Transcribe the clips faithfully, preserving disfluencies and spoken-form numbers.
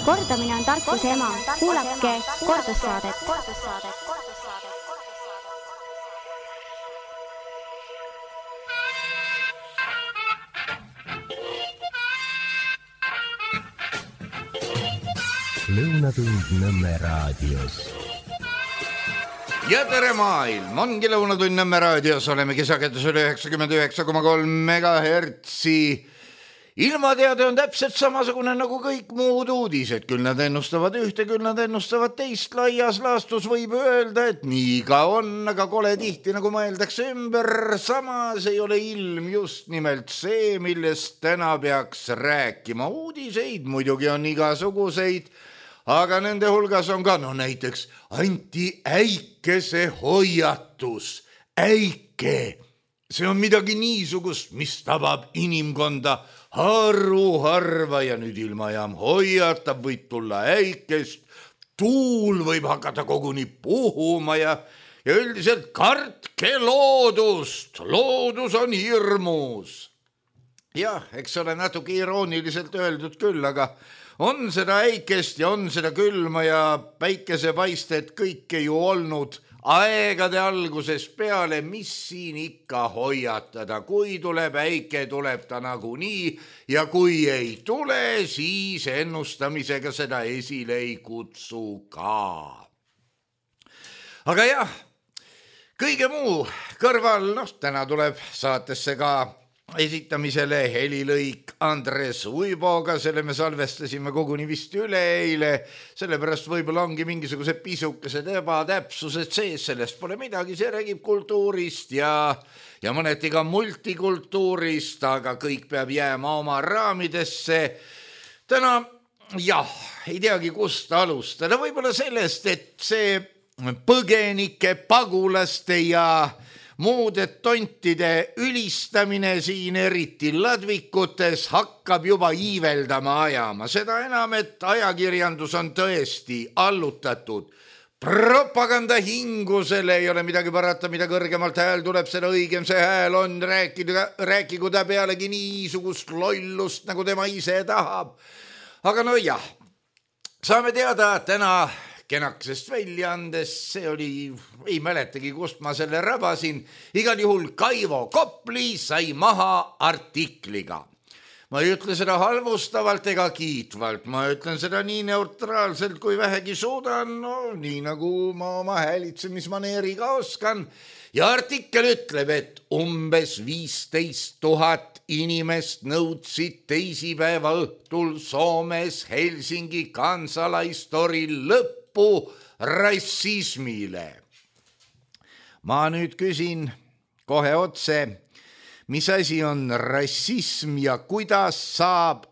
Kordamine on tarkuse ema. Kuulake kordussaadet. Lõunatund Nõmme raadios. Ja tere maailm, ongi Lõunatund Nõmme raadios, oleme kisakendusel üheksakümmend üheksa koma kolm megahertsi. Ilmateade on täpselt samasugune nagu kõik muud uudised, küll nad ennustavad ühte, küll nad ennustavad teist. Laias laastus võib öelda, et nii ka on, aga kole tihti nagu mõeldakse ümber. Samas ei ole ilm just nimelt see, millest täna peaks rääkima. Uudiseid muidugi on igasuguseid, aga nende hulgas on ka no näiteks Anti Äikese hoiatus. Äike, see on midagi niisugust, mis tabab inimkonda haru harva ja nüüd ilmajaam hoiatab, võid tulla äikest, tuul võib hakata koguni puhuma ja, ja üldiselt kartke loodust, loodus on hirmus. Jah, eks ole natuke irooniliselt öeldud küll, aga on seda äikest ja on seda külma ja päikesepaistet kõike ju olnud aegade alguses peale, mis siin ikka hoiatada. Kui tuleb äike, tuleb ta nagunii ja kui ei tule, siis ennustamisega seda esile ei kutsu ka. Aga jah, kõige muu kõrval, noh, täna tuleb saatesse ka esitamisele helilõik Andres Uiboga, selle me salvestasime koguni vist üle eile, sellepärast võib-olla ongi mingisugused pisukesed ebatäpsused sees, sellest pole midagi, see räägib kultuurist ja, ja mõneti ka multikultuurist, aga kõik peab jääma oma raamidesse. Täna, jah, ei teagi kust alustada, võib-olla sellest, et see põgenike, pagulaste ja muude tontide ülistamine siin eriti ladvikutes hakkab juba iiveldama ajama. Seda enam, et ajakirjandus on tõesti allutatud propaganda hingusele, ei ole midagi parata, mida kõrgemalt hääl tuleb, seda õigem see hääl on, rääkida, rääkigu ta pealegi niisugust lollust, nagu tema ise tahab. Aga no jah, saame teada täna kenakesest väljaandes, see oli, ei mäletagi, kust ma selle rabasin, igal juhul Kaivo Kopli sai maha artikliga. Ma ei ütle seda halvustavalt ega kiitvalt, ma ütlen seda nii neutraalselt, kui vähegi suudan, no nii nagu ma oma häälitsemismaneeriga oskan. Ja artikkel ütleb, et umbes viisteist tuhat inimest nõudsid teisipäeva õhtul Soomes Helsingi Kansalaistori lõppu rassismile. Ma nüüd küsin kohe otse, mis asi on rassism ja kuidas saab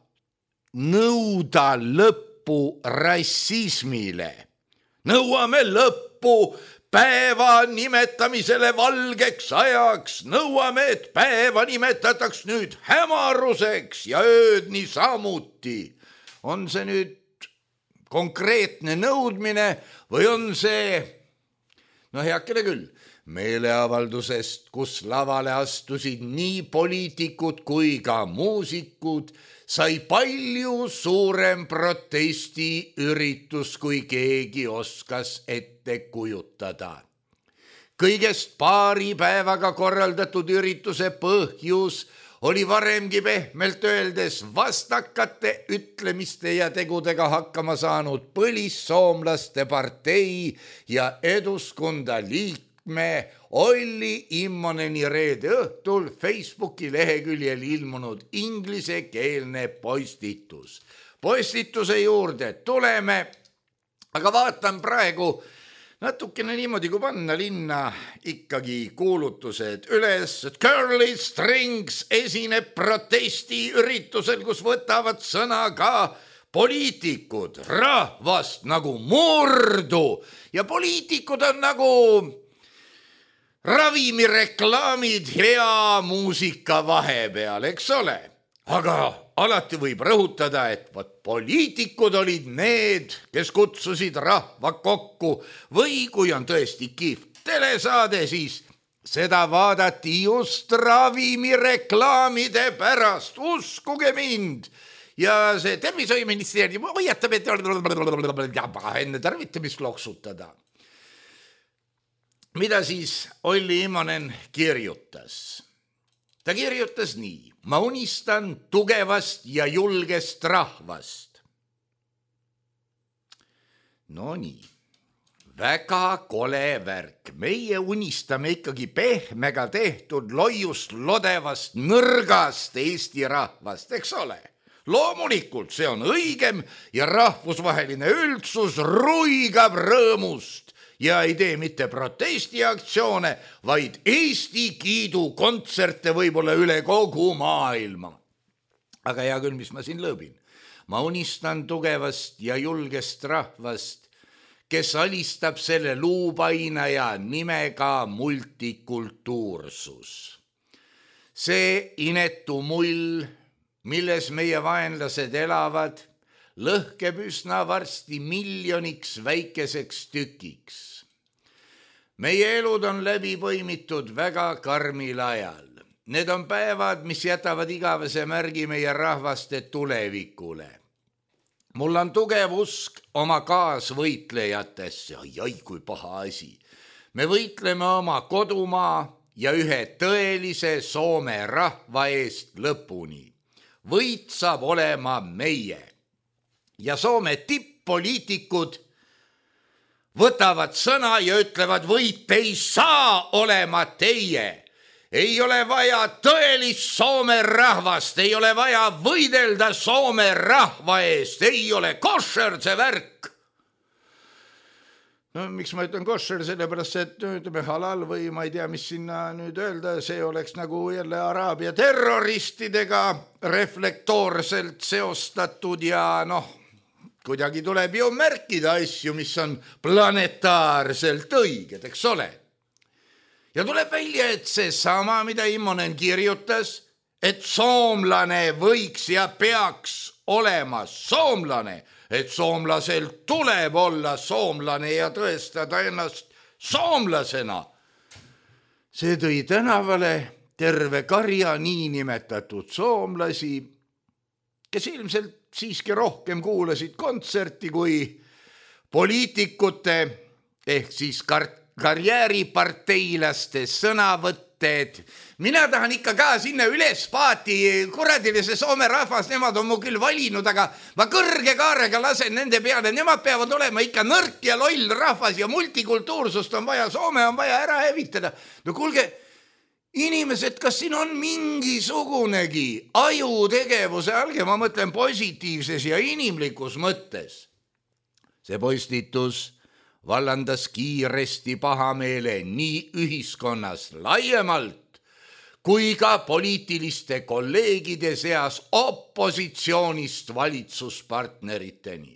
nõuda lõppu rassismile? Nõuame lõppu päeva nimetamisele valgeks ajaks, nõuame, et päeva nimetataks nüüd hämaruseks ja ööd nii samuti. On see nüüd konkreetne nõudmine või on see, no heakene küll, meeleavaldusest, kus lavale astusid nii poliitikud kui ka muusikud, sai palju suurem protestiüritus, kui keegi oskas ette kujutada. Kõigest paari päevaga korraldatud ürituse põhjus oli varemgi pehmelt öeldes vastakate ütlemiste ja tegudega hakkama saanud põlissoomlaste partei ja Eduskunda liikme Olli Immoneni reede õhtul Facebooki leheküljel ilmunud inglisekeelne postitus. Postituse juurde tuleme, aga vaatan praegu natukene niimoodi, kui panna linna ikkagi kuulutused üles, et Curly Strings esineb protestiüritusel, kus võtavad sõna ka poliitikud, rahvast nagu murdu ja poliitikud on nagu ravimireklaamid hea muusika vahepeal, eks ole, aga alati võib rõhutada, et võt poliitikud olid need, kes kutsusid rahva kokku või kui on tõesti kihvt telesaade, siis seda vaadati just ravimireklaamide pärast, uskuge mind. ja see tervishoiuministeerium hoiatab, et enne tarvitamist loksutada. Mida siis Olli Immonen kirjutas? Ta kirjutas nii: ma unistan tugevast ja julgest rahvast. No nii, väga kole värk. Meie unistame ikkagi pehmega tehtud loiust lodevast nõrgast Eesti rahvast, eks ole? Loomulikult see on õigem ja rahvusvaheline üldsus ruigab rõõmust ja ei tee mitte protestiaktsioone, vaid Eesti kiidu kontserte võib-olla üle kogu maailma. Aga hea küll, mis ma siin lõõbin. Ma unistan tugevast ja julgest rahvast, kes alistab selle luupainaja nimega multikultuursus. See inetu mull, milles meie vaenlased elavad, lõhkeb üsna varsti miljoniks väikeseks tükiks. Meie elud on läbi põimitud väga karmil ajal. Need on päevad, mis jätavad igavese märgi meie rahvaste tulevikule. Mul on tugev usk oma kaasvõitlejatesse. Ai, ai, kui paha asi. Me võitleme oma kodumaa ja ühe tõelise Soome rahva eest lõpuni. Võit saab olema meie. Ja Soome tipp-poliitikud võtavad sõna ja ütlevad, võit ei saa olema teie. Ei ole vaja tõelist Soome rahvast, ei ole vaja võidelda Soome rahva eest, ei ole košer see värk. No miks ma ütlen košer, sellepärast, et ütleme halal või ma ei tea, mis sinna nüüd öelda, see oleks nagu jälle Araabia terroristidega reflektoorselt seostatud ja noh, kuidagi tuleb ju märkida asju, mis on planetaarselt õiged, eks ole. Ja tuleb välja, et see sama, mida Immonen kirjutas, et soomlane võiks ja peaks olema soomlane, et soomlasel tuleb olla soomlane ja tõestada ennast soomlasena. See tõi tänavale terve karja niinimetatud soomlasi, kes ilmselt siiski rohkem kuulasid kontserti kui poliitikute ehk siis kart karjääriparteilaste sõnavõtted. Mina tahan ikka ka sinna üles paati, kuradilise Soome rahvas, nemad on mu küll valinud, aga ma kõrge kaarega lasen nende peale, nemad peavad olema ikka nõrk ja loll rahvas ja multikultuursust on vaja, Soome on vaja ära hävitada. No kuulge, inimesed, kas siin on mingisugunegi ajutegevuse alge, ma mõtlen positiivses ja inimlikus mõttes. See postitus vallandas kiiresti pahameele nii ühiskonnas laiemalt kui ka poliitiliste kolleegide seas opositsioonist valitsuspartneriteni.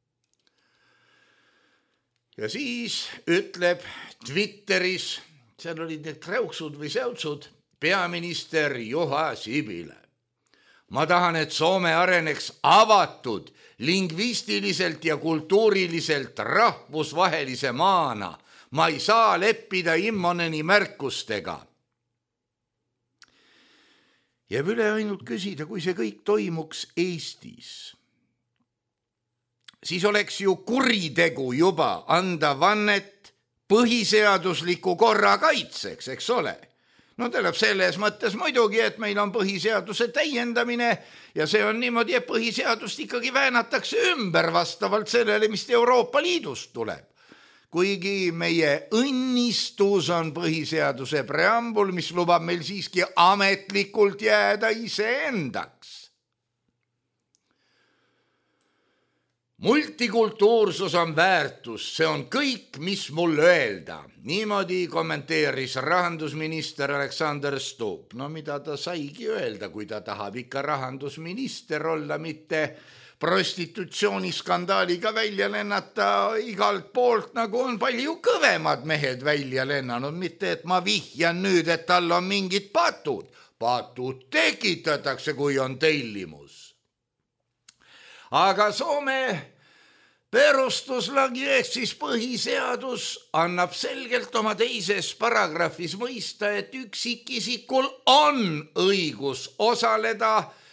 Ja siis ütleb Twitteris, seal olid need kräuksud või säutsud, peaminister Juha Sipilä. Ma tahan, et Soome areneks avatud, lingvistiliselt ja kultuuriliselt rahvusvahelise maana. Ma ei saa leppida Immoneni märkustega. Jääb üle ainult küsida, kui see kõik toimuks Eestis. Siis oleks ju kuritegu juba anda vannet põhiseadusliku korra kaitseks, eks ole? No tähendab selles mõttes muidugi, et meil on põhiseaduse täiendamine ja see on niimoodi, et põhiseadust ikkagi väänatakse ümber vastavalt sellele, mis Euroopa Liidust tuleb. Kuigi meie õnnistus on põhiseaduse preambul, mis lubab meil siiski ametlikult jääda iseendaks. Multikultuursus on väärtus, see on kõik, mis mul öelda. Niimoodi kommenteeris rahandusminister Alexander Stubb. No mida ta saigi öelda, kui ta tahab ikka rahandusminister olla, mitte prostitutsiooniskandaaliga välja lennata igalt poolt, nagu on palju kõvemad mehed välja lennanud, mitte et ma vihjan nüüd, et tal on mingid patud. Patud tekitatakse, kui on tellimus. Aga Soome perustuslagi ehk siis põhiseadus annab selgelt oma teises paragrahvis mõista, et üksikisikul on õigus osaleda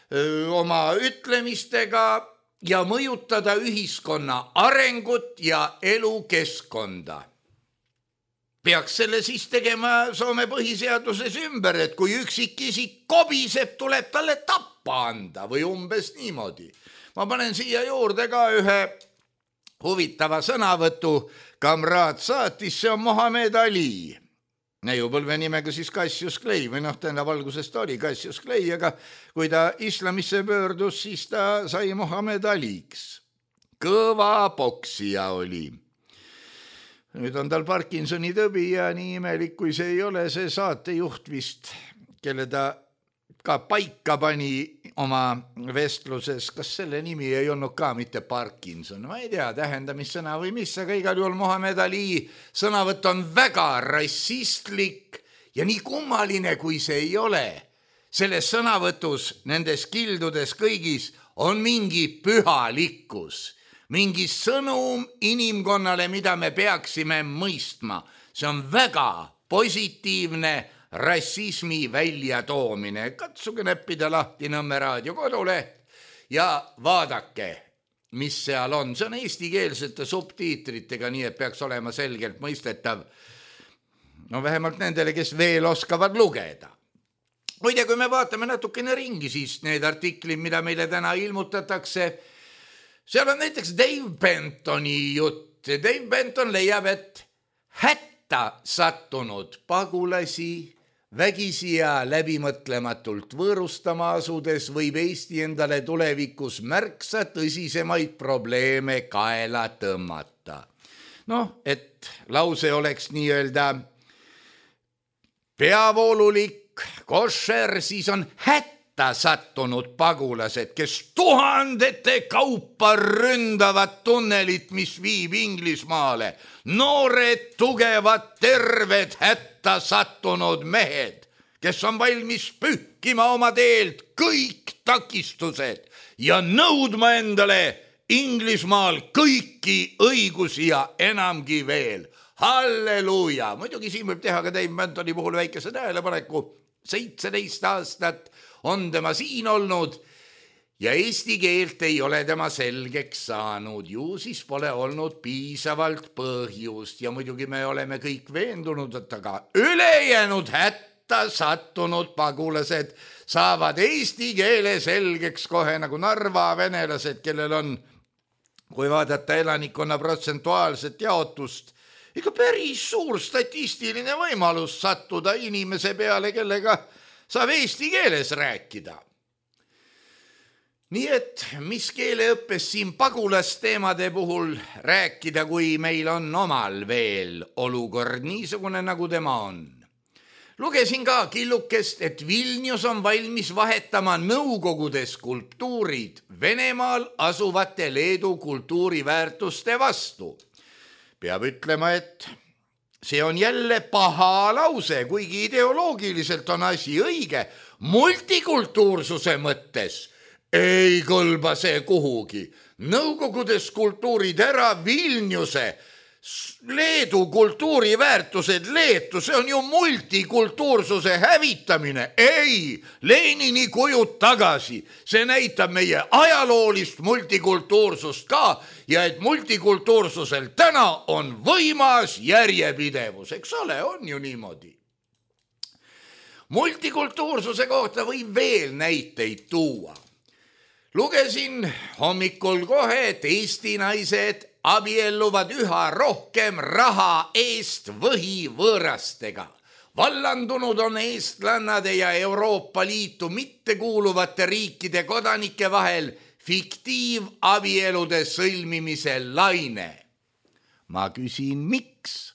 öö, oma ütlemistega ja mõjutada ühiskonna arengut ja elukeskkonda. Peaks selle siis tegema Soome põhiseaduses ümber, et kui üksikisik kobiseb, tuleb talle tappa anda või umbes niimoodi. Ma panen siia juurde ka ühe huvitava sõnavõtu. Kamraad saatis, see on Mohamed Ali. Neiupõlve nimega siis Cassius Clay või noh, tähendab algusest oli Cassius Clay, aga kui ta islamisse pöördus, siis ta sai Mohamed Aliks. Kõva poksija oli. Nüüd on tal Parkinsoni tõbi ja nii imelik, kui see ei ole, see saatejuht vist, kelle ta ka paika pani oma vestluses, kas selle nimi ei olnud ka mitte Parkinson, ma ei tea, tähendamissõna või mis, aga igal juhul Mohamed Ali sõnavõtt on väga rassistlik ja nii kummaline, kui see ei ole. Selles sõnavõtus, nendes kildudes kõigis on mingi pühalikkus. Mingi sõnum inimkonnale, mida me peaksime mõistma. See on väga positiivne rassismi väljatoomine. Katsuge näppida lahti Nõmme raadio koduleht ja vaadake, mis seal on. See on eestikeelsete subtiitritega, nii et peaks olema selgelt mõistetav. No vähemalt nendele, kes veel oskavad lugeda. Muide, kui me vaatame natukene ringi, siis need artiklid, mida meile täna ilmutatakse, seal on näiteks Dave Bentoni jutt. Dave Benton leiab, et hätta sattunud pagulasi vägisi ja läbimõtlematult võõrustama asudes võib Eesti endale tulevikus märksa tõsisemaid probleeme kaela tõmmata. Noh, et lause oleks nii-öelda peavoolulik, košer, siis on hätta sattunud pagulased, kes tuhandete kaupa ründavad tunnelit, mis viib Inglismaale. Noored, tugevad, terved, hätta sattunud mehed, kes on valmis pühkima oma teelt kõik takistused ja nõudma endale Inglismaal kõiki õigusi ja enamgi veel. Halleluuja! Muidugi siin võib teha ka Dave Bentoni puhul väikese tähelepaneku. seitseteist aastat on tema siin olnud ja eesti keelt ei ole tema selgeks saanud. Ju siis pole olnud piisavalt põhjust ja muidugi me oleme kõik veendunud, et aga ülejäänud hätta sattunud pagulased saavad eesti keele selgeks kohe nagu Narva venelased, kellel on, kui vaadata elanikkonna protsentuaalset jaotust, ikka päris suur statistiline võimalus sattuda inimese peale, kellega saab eesti keeles rääkida. Nii et mis keeleõppes siin pagulasteemade puhul rääkida, kui meil on omal veel olukord niisugune, nagu tema on. Lugesin ka killukest, et Vilnius on valmis vahetama Nõukogude skulptuurid Venemaal asuvate Leedu kultuuriväärtuste vastu. Peab ütlema, et see on jälle paha lause, kuigi ideoloogiliselt on asi õige. Multikultuursuse mõttes ei kõlba see kuhugi. Nõukogude skulptuurid ära Vilniuse, Leedu kultuuriväärtused Leetu, see on ju multikultuursuse hävitamine. Ei, Lenini kujud tagasi. See näitab meie ajaloolist multikultuursust ka ja et multikultuursusel täna on võimas järjepidevus. Eks ole, on ju niimoodi. Multikultuursuse kohta võib veel näiteid tuua. Lugesin hommikul kohe, et Eesti naised abielluvad üha rohkem raha eest võhivõõrastega. Vallandunud on eestlannade ja Euroopa Liitu mittekuuluvate riikide kodanike vahel fiktiivabielude sõlmimise laine. Ma küsin, miks?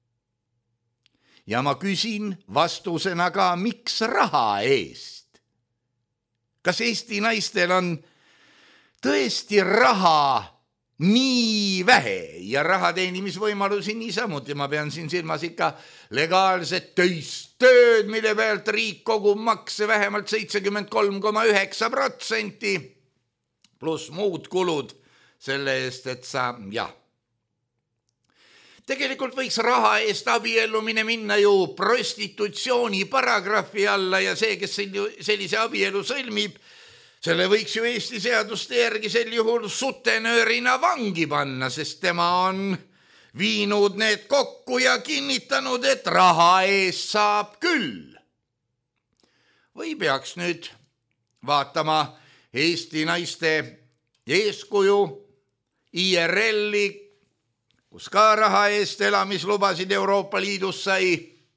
Ja ma küsin vastusena ka, miks raha eest? Kas Eesti naistel on tõesti raha nii vähe ja raha teenimisvõimalusi niisamuti? Ma pean siin silmas ikka legaalset töist tööd, mille pealt riik kogub makse vähemalt seitsekümmend kolm koma üheksa protsenti pluss muud kulud selle eest, et sa, jah. Tegelikult võiks raha eest abiellumine minna ju prostitutsiooni paragrahvi alla ja see, kes sellise abielu sõlmib, Selle võiks ju Eesti seaduste järgi sel juhul sutenöörina vangi panna, sest tema on viinud need kokku ja kinnitanud, et raha eest saab küll. Või peaks nüüd vaatama Eesti naiste eeskuju I R L-i, kus ka raha eest elamislubasid Euroopa Liidus sai.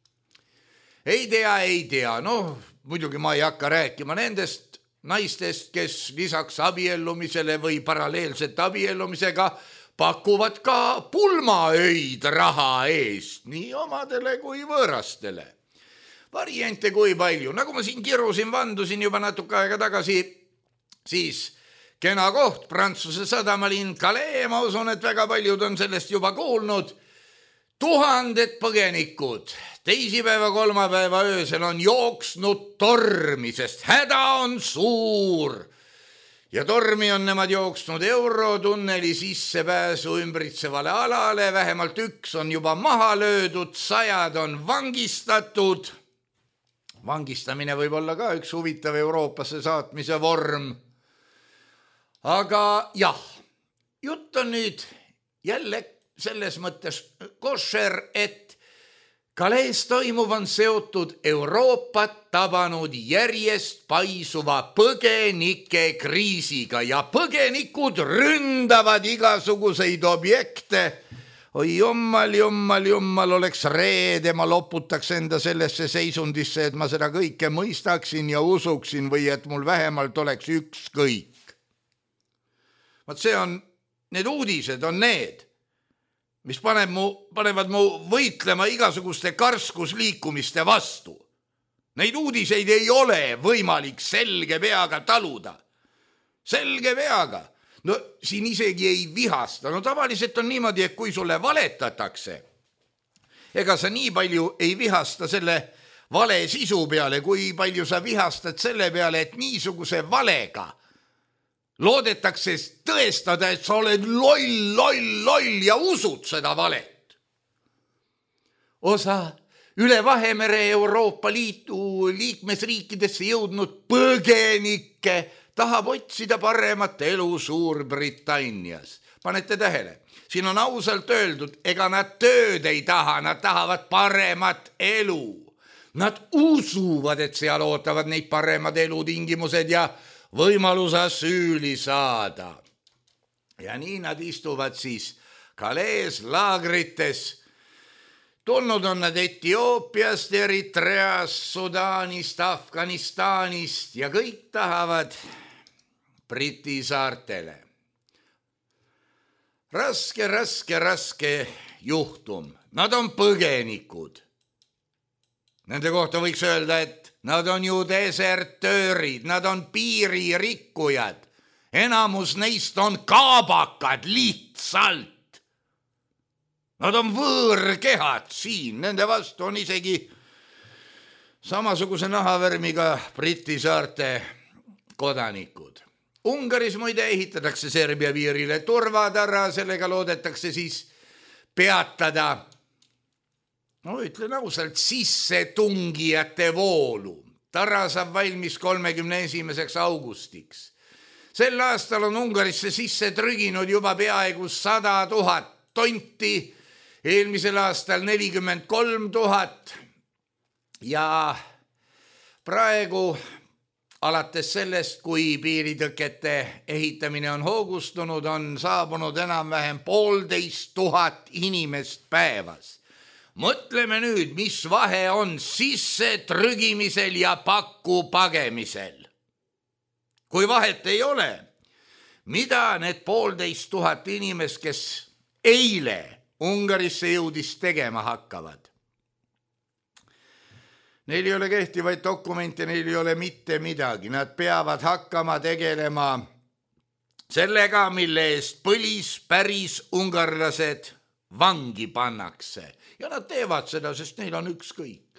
Ei tea, ei tea, noh, muidugi ma ei hakka rääkima nendest naistest, kes lisaks abiellumisele või paralleelselt abiellumisega pakuvad ka pulmaöid raha eest, nii omadele kui võõrastele. Variante kui palju, nagu ma siin kirusin, vandusin juba natuke aega tagasi, siis kena koht, Prantsuse sadamalinn Calais, ma usun, et väga paljud on sellest juba kuulnud. Tuhanded põgenikud teisipäeva kolmapäeva öösel on jooksnud tormi, sest häda on suur. Ja tormi on nemad jooksnud Eurotunneli sissepääsu ümbritsevale alale, vähemalt üks on juba maha löödud, sajad on vangistatud. Vangistamine võib olla ka üks huvitav Euroopasse saatmise vorm. Aga jah, jutt on nüüd jälle selles mõttes košer, et Calais toimuv on seotud Euroopat tabanud järjest paisuva põgenike kriisiga ja põgenikud ründavad igasuguseid objekte. Oi jummal, jummal, jummal, oleks reede, ma loputaks enda sellesse seisundisse, et ma seda kõike mõistaksin ja usuksin või et mul vähemalt oleks ükskõik. Vaat see on, need uudised on need, mis paneb mu, panevad mu võitlema igasuguste karskusliikumiste vastu. Neid uudiseid ei ole võimalik selge peaga taluda. Selge peaga. No siin isegi ei vihasta. No tavaliselt on niimoodi, et kui sulle valetatakse, ega sa nii palju ei vihasta selle vale sisu peale, kui palju sa vihastad selle peale, et niisuguse valega loodetakse tõestada, et sa oled loll, loll, loll ja usud seda valet. Osa üle Vahemere Euroopa Liidu liikmesriikidesse jõudnud põgenikke tahab otsida paremat elu Suurbritannias. Panete tähele, siin on ausalt öeldud, ega nad tööd ei taha, nad tahavad paremat elu. Nad usuvad, et seal ootavad neid paremad elutingimused ja võimalus asüüli saada. Ja nii nad istuvad siis Calais laagrites. Tulnud on nad Etioopiast, Eritreast, Sudaanist, Afganistanist ja kõik tahavad Briti saartele. Raske, raske, raske juhtum. Nad on põgenikud. Nende kohta võiks öelda, et nad on ju desertöörid, nad on piiririkkujad. Enamus neist on kaabakad lihtsalt. Nad on võõrkehad siin, nende vastu on isegi samasuguse nahavärmiga Briti saarte kodanikud. Ungaris muide ehitatakse Serbia piirile turvatara, sellega loodetakse siis peatada, no ütlen ausalt, sissetungijate voolu. Tara saab valmis kolmekümne esimeseks augustiks. Sel aastal on Ungarisse sisse trüginud juba peaaegu sada tuhat tonti, eelmisel aastal nelikümmend kolm tuhat ja praegu alates sellest, kui piiritõkete ehitamine on hoogustunud, on saabunud enam-vähem poolteist tuhat inimest päevas. Mõtleme nüüd, mis vahe on sisse trügimisel ja pakku pagemisel. Kui vahet ei ole, mida need poolteist tuhat inimest, kes eile Ungarisse jõudis tegema hakkavad? Neil ei ole kehtivaid dokumente, neil ei ole mitte midagi. Nad peavad hakkama tegelema sellega, mille eest põlis päris ungarlased vangi pannakse. Ja nad teevad seda, sest neil on ükskõik.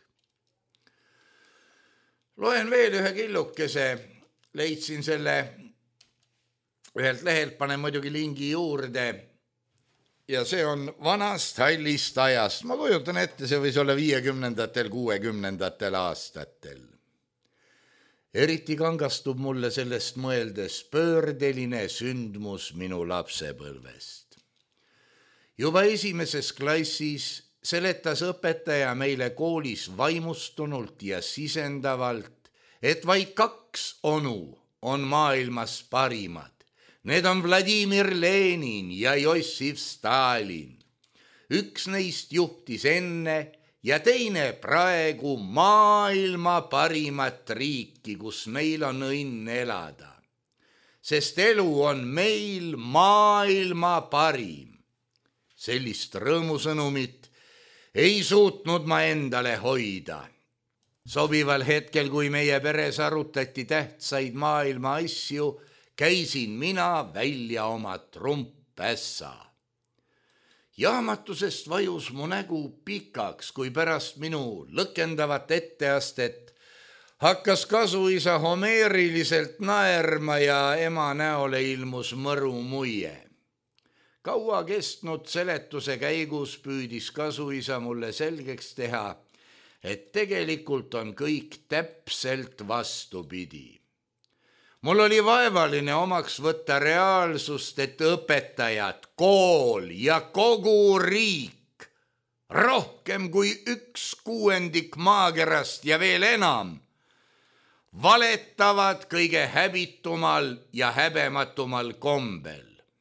Loen veel ühe killukese, leidsin selle ühelt lehelt, panen muidugi lingi juurde ja see on vanast hallist ajast. Ma kujutan ette, see võis olla viiekümnendatel, kuuekümnendatel aastatel. Eriti kangastub mulle sellest mõeldes pöördeline sündmus minu lapsepõlvest. Juba esimeses klassis seletas õpetaja meile koolis vaimustunult ja sisendavalt, et vaid kaks onu on maailmas parimad. Need on Vladimir Lenin ja Jossif Stalin. Üks neist juhtis enne ja teine praegu maailma parimat riiki, kus meil on õnn elada. Sest elu on meil maailma parim. Sellist rõõmusõnumit ei suutnud ma endale hoida. Sobival hetkel, kui meie peres arutati tähtsaid maailma asju, käisin mina välja oma trumppässa. Jaamatusest vajus mu nägu pikaks, kui pärast minu lõkendavat etteastet hakkas kasuisa homeeriliselt naerma ja ema näole ilmus mõru muie. Kaua kestnud seletuse käigus püüdis kasuisa mulle selgeks teha, et tegelikult on kõik täpselt vastupidi. Mul oli vaevaline omaks võtta reaalsust, et õpetajad, kool ja kogu riik, rohkem kui üks kuuendik maakerast ja veel enam, valetavad kõige häbitumal ja häbematumal kombel.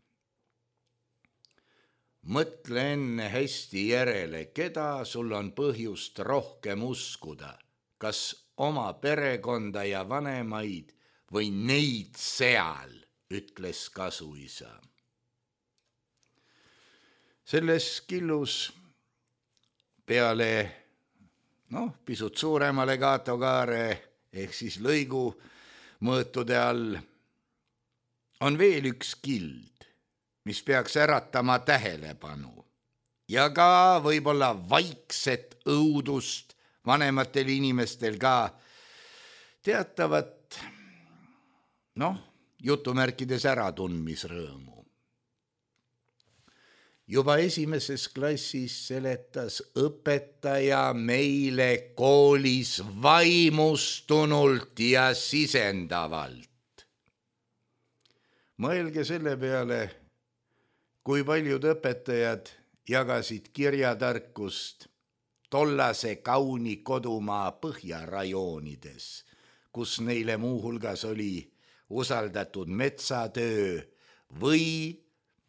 Mõtle enne hästi järele, keda sul on põhjust rohkem uskuda, kas oma perekonda ja vanemaid või neid seal, ütles kasuisa. Selles killus peale noh, pisut suurema legaatokaare ehk siis lõigu mõõtude all on veel üks kild, mis peaks äratama tähelepanu ja ka võib-olla vaikset õudust vanematel inimestel ka teatavat noh, jutumärkides äratundmisrõõmu. Juba esimeses klassis seletas õpetaja meile koolis vaimustunult ja sisendavalt. Mõelge selle peale, kui paljud õpetajad jagasid kirjatarkust tollase kauni kodumaa põhjarajoonides, kus neile muuhulgas oli usaldatud metsatöö või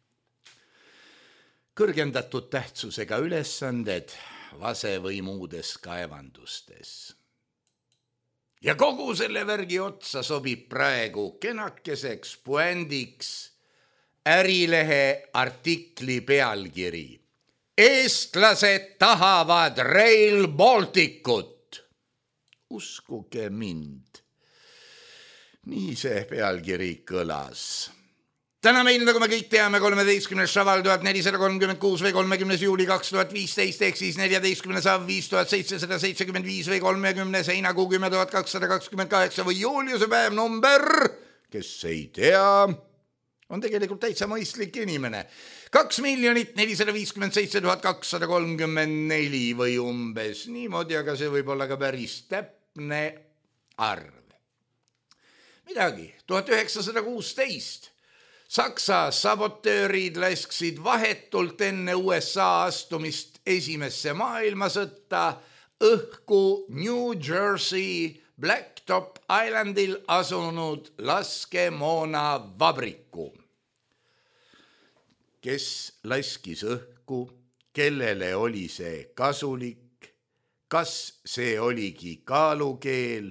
kõrgendatud tähtsusega ülesanded vase või muudes kaevandustes. Ja kogu selle värgi otsa sobib praegu kenakeseks puändiks Ärilehe artikli pealkiri. Eestlased tahavad Rail Balticut. Uskuge mind. Nii see pealkiri kõlas. Täna meil, nagu me kõik teame, kolmeteistkümnes šaval tuhat nelisada kolmkümmend kuus või kolmekümnes juuli kaks tuhat viisteist ehk siis neljateistkümnes av viis tuhat seitsesada seitsekümmend viis või kolmekümnes heinakuu kümme tuhat kakssada kakskümmend kaheksa või Juliuse päev number, kes ei tea, on tegelikult täitsa mõistlik inimene. kaks miljonit nelisada viiskümmend seitse tuhat kakssada kolmkümmend neli või umbes niimoodi, aga see võib olla ka päris täpne arv. Midagi, tuhat üheksasada kuusteist. Saksa sabotöörid lasksid vahetult enne U S A astumist esimesse maailmasõtta õhku New Jersey Blacktop Islandil asunud laskemoona vabriku. Kes laskis õhku, kellele oli see kasulik, kas see oligi kaalukeel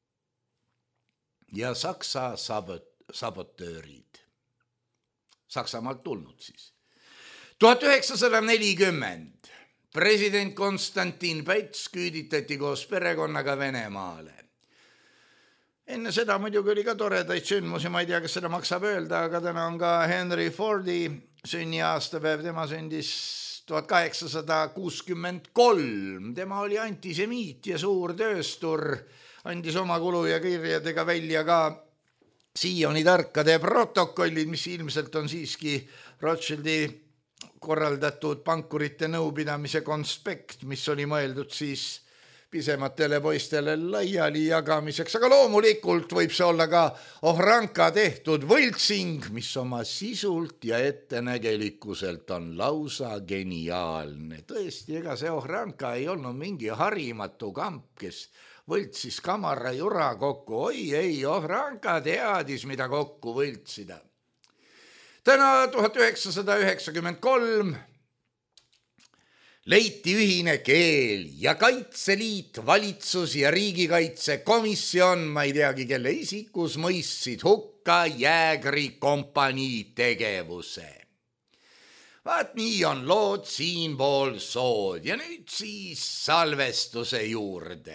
ja Saksa sabot- sabotöörid. Saksamaalt tulnud siis. tuhat üheksasada nelikümmend. President Konstantin Päts küüditati koos perekonnaga Venemaale. Enne seda muidugi oli ka toredaid sündmusi, ma ei tea, kas seda maksab öelda, aga täna on ka Henry Fordi sünniaastapäev, tema sündis tuhat kaheksasada kuuskümmend kolm. Tema oli antisemiit ja suur tööstur, andis oma kulu ja kirjadega välja ka Sioni tarkade protokollid, mis ilmselt on siiski Rothschildi korraldatud pankurite nõupidamise konspekt, mis oli mõeldud siis pisematele poistele laiali jagamiseks, aga loomulikult võib see olla ka ohranka tehtud võltsing, mis oma sisult ja ettenägelikkuselt on lausa geniaalne. Tõesti, ega see ohranka ei olnud mingi harimatu kamp, kes võltsis kamara jura kokku. Oi ei, ohranka teadis, mida kokku võltsida. Täna tuhat üheksasada üheksakümmend kolm leiti ühine keel ja Kaitseliit, valitsus ja riigikaitsekomisjon, ma ei teagi, kelle isikus, mõistsid hukka jäägrikompanii tegevuse. Vaat nii on lood siinpool sood ja nüüd siis salvestuse juurde.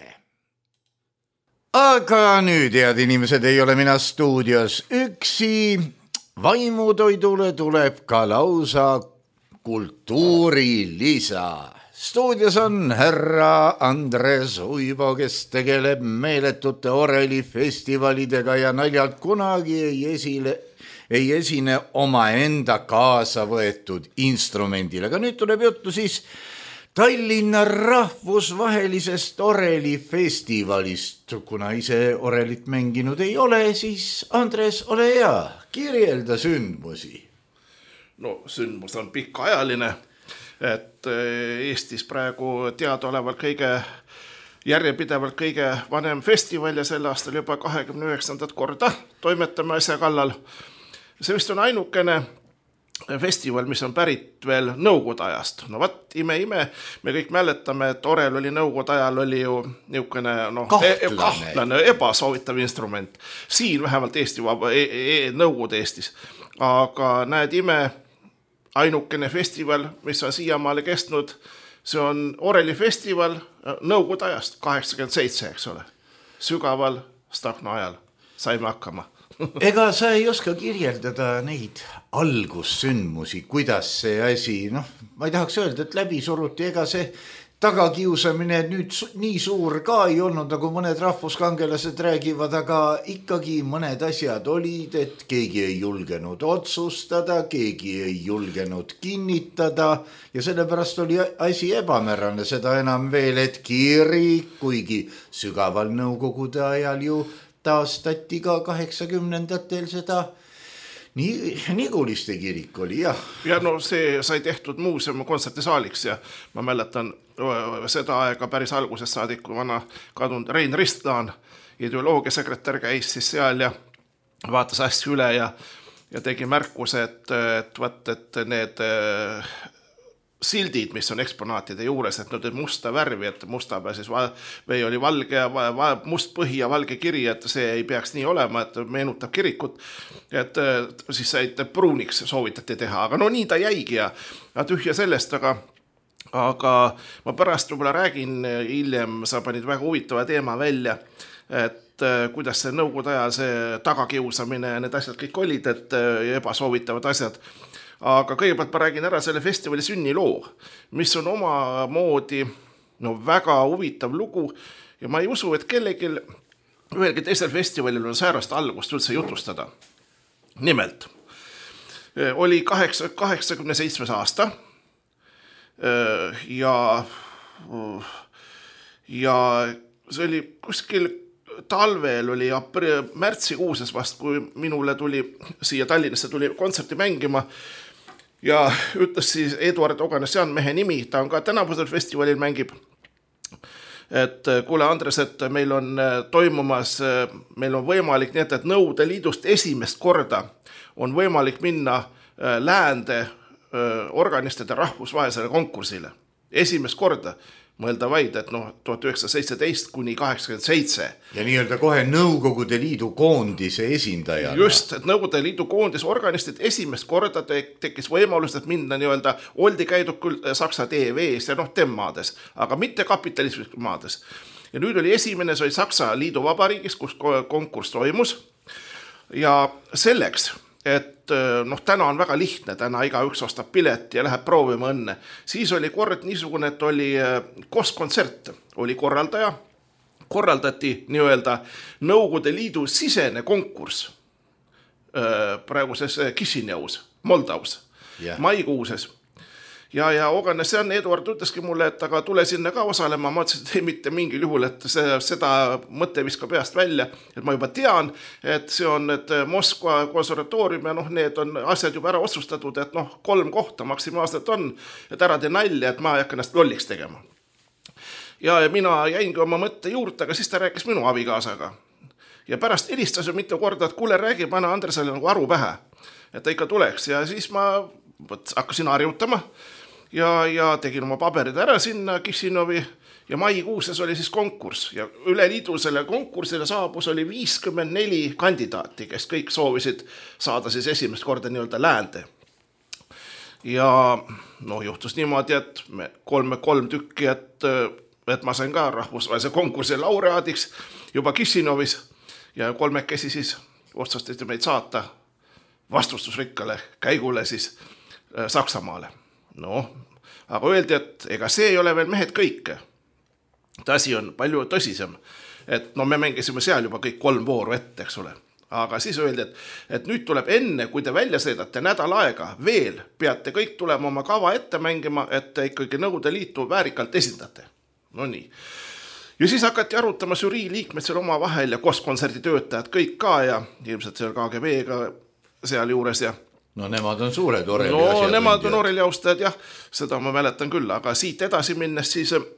Aga nüüd, head inimesed, ei ole mina stuudios üksi. Vaimutoidule tuleb ka lausa kultuurilisa. Stuudios on härra Andres Uibo, kes tegeleb meeletute orelifestivalidega ja naljalt kunagi ei, esile, ei esine oma enda kaasa võetud instrumendil. Aga nüüd tuleb juttu siis Tallinna rahvusvahelisest orelifestivalist. Kuna ise orelit mänginud ei ole, siis Andres, ole hea, kirjelda sündmusi. No sündmus on pikaajaline, et Eestis praegu teadaolevalt kõige järjepidevalt kõige vanem festival ja sel aastal juba kahekümne üheksandat korda toimetame asja kallal. See vist on ainukene festival, mis on pärit veel nõukogude ajast. No vat, ime, ime, me kõik mäletame, et orel oli nõukogude ajal oli ju niisugune no, kahtlane. E kahtlane, ebasoovitav instrument. Siin vähemalt Eesti vaba, e e nõukogude Eestis. Aga näed, ime, ainukene festival, mis on siiamaale kestnud, see on orelifestival nõukogude ajast, kaheksakümmend seitse, eks ole. Sügaval Stahno ajal saime hakkama. Ega sa ei oska kirjeldada neid algussündmusi, kuidas see asi, noh, ma ei tahaks öelda, et läbi suruti, ega see tagakiusamine nüüd nii suur ka ei olnud, nagu mõned rahvuskangelased räägivad, aga ikkagi mõned asjad olid, et keegi ei julgenud otsustada, keegi ei julgenud kinnitada ja sellepärast oli asi ebamärane, seda enam veel, et kirik, kuigi sügaval nõukogude ajal ju taastati ka kaheksakümnendatel seda nii, Niguliste kirik oli, jah. Ja no see sai tehtud muuseumi kontsertisaaliks ja ma mäletan seda aega päris algusest saadik, kui vana kadunud Rein Ristlaan, ideoloogiasekretär, käis siis seal ja vaatas asju üle ja, ja tegi märkuse, et, et, vaat, et need sildid, mis on eksponaatide juures, et nüüd musta värvi, et musta peal siis või oli valge ja va, must põhi ja valge kiri, et see ei peaks nii olema, et meenutab kirikut, et siis said pruuniks soovitati teha, aga no nii ta jäigi ja tühja sellest, aga aga ma pärast võib-olla räägin hiljem, sa panid väga huvitava teema välja, et kuidas see nõukogude ajal see tagakiusamine ja need asjad kõik olid, et ebasoovitavad asjad. Aga kõigepealt ma räägin ära selle festivali sünniloo, mis on oma moodi no, väga huvitav lugu ja ma ei usu, et kellelgi ühelgi teisel festivalil on säärast algust üldse jutustada. Nimelt, oli kaheksakümne seitsmes aasta ja, ja see oli kuskil talvel oli märtsikuuses vast, kui minule tuli siia Tallinnasse tuli kontserti mängima ja ütles siis Eduard Oganesjan, mehe nimi, ta on ka tänavusel festivalil mängib, et kuule Andres, et meil on toimumas, meil on võimalik nii, et Nõukogude Liidust esimest korda on võimalik minna läände organistide rahvusvahelisele konkursile. Esimest korda. Mõelda vaid, et noh, tuhat üheksasada seitseteist kuni kaheksakümmend seitse. Ja nii-öelda kohe Nõukogude Liidu koondise esindajana. Just, et Nõukogude Liidu koondise organistid esimest korda tekkis võimalus, et minna nii-öelda oldi käidud küll Saksa T V-s ja noh, temmaades, aga mitte kapitalismis maades. Ja nüüd oli esimene, see oli Saksa Liidu Vabariigis, kus konkurss toimus ja selleks, et noh, täna on väga lihtne, täna iga üks ostab pilet ja läheb proovima õnne. Siis oli kord niisugune, et oli kostkontsert, oli korraldaja, korraldati nii-öelda Nõukogude Liidu sisene konkurss praeguses Kišineus, Moldavs, yeah. maikuuses. ja, ja Oganesjan Eduard ütleski mulle, et aga tule sinna ka osalema, ma ütlesin, et ei mitte mingil juhul, et see, seda mõtte viska peast välja, et ma juba tean, et see on et Moskva konservatoorium ja noh, need on asjad juba ära otsustatud, et noh, kolm kohta maksimaalselt on, et ära tee nalja, et ma ei hakka ennast lolliks tegema. Ja, ja mina jäingi oma mõtte juurde, aga siis ta rääkis minu abikaasaga. Ja pärast helistas ju mitu korda, et kuule, räägi, pane Andresele nagu aru pähe, et ta ikka tuleks. Ja siis ma hakkasin harjutama ja, ja tegin oma paberid ära sinna Kišinovi ja maikuuses oli siis konkurss. Ja üle liidu selle konkursile saabus oli viiskümmend neli kandidaati, kes kõik soovisid saada siis esimest korda nii-öelda läände. Ja no juhtus niimoodi, et me kolme kolm tükki, et et ma sain ka rahvusvahelise konkursi laureaadiks juba Kišinovis ja kolmekesi siis otsustati meid saata vastustusrikkale käigule siis Saksamaale. No, aga öeldi, et ega see ei ole veel mehed kõike. Asi on palju tõsisem, et no me mängisime seal juba kõik kolm vooru ette, eks ole. Aga siis öeldi, et, et nüüd tuleb enne, kui te välja sõidate nädal aega, veel peate kõik tulema oma kava ette mängima, et te ikkagi Nõukogude Liitu väärikalt esindate. No nii. Ja siis hakati arutama žürii liikmed seal oma vahel ja kostkontserdi töötajad kõik ka ja ilmselt seal K G B-ga seal juures ja no nemad on suured oreli no, asjad. No nemad on oreli austajad, jah, seda ma mäletan küll, aga siit edasi minnes siis äh,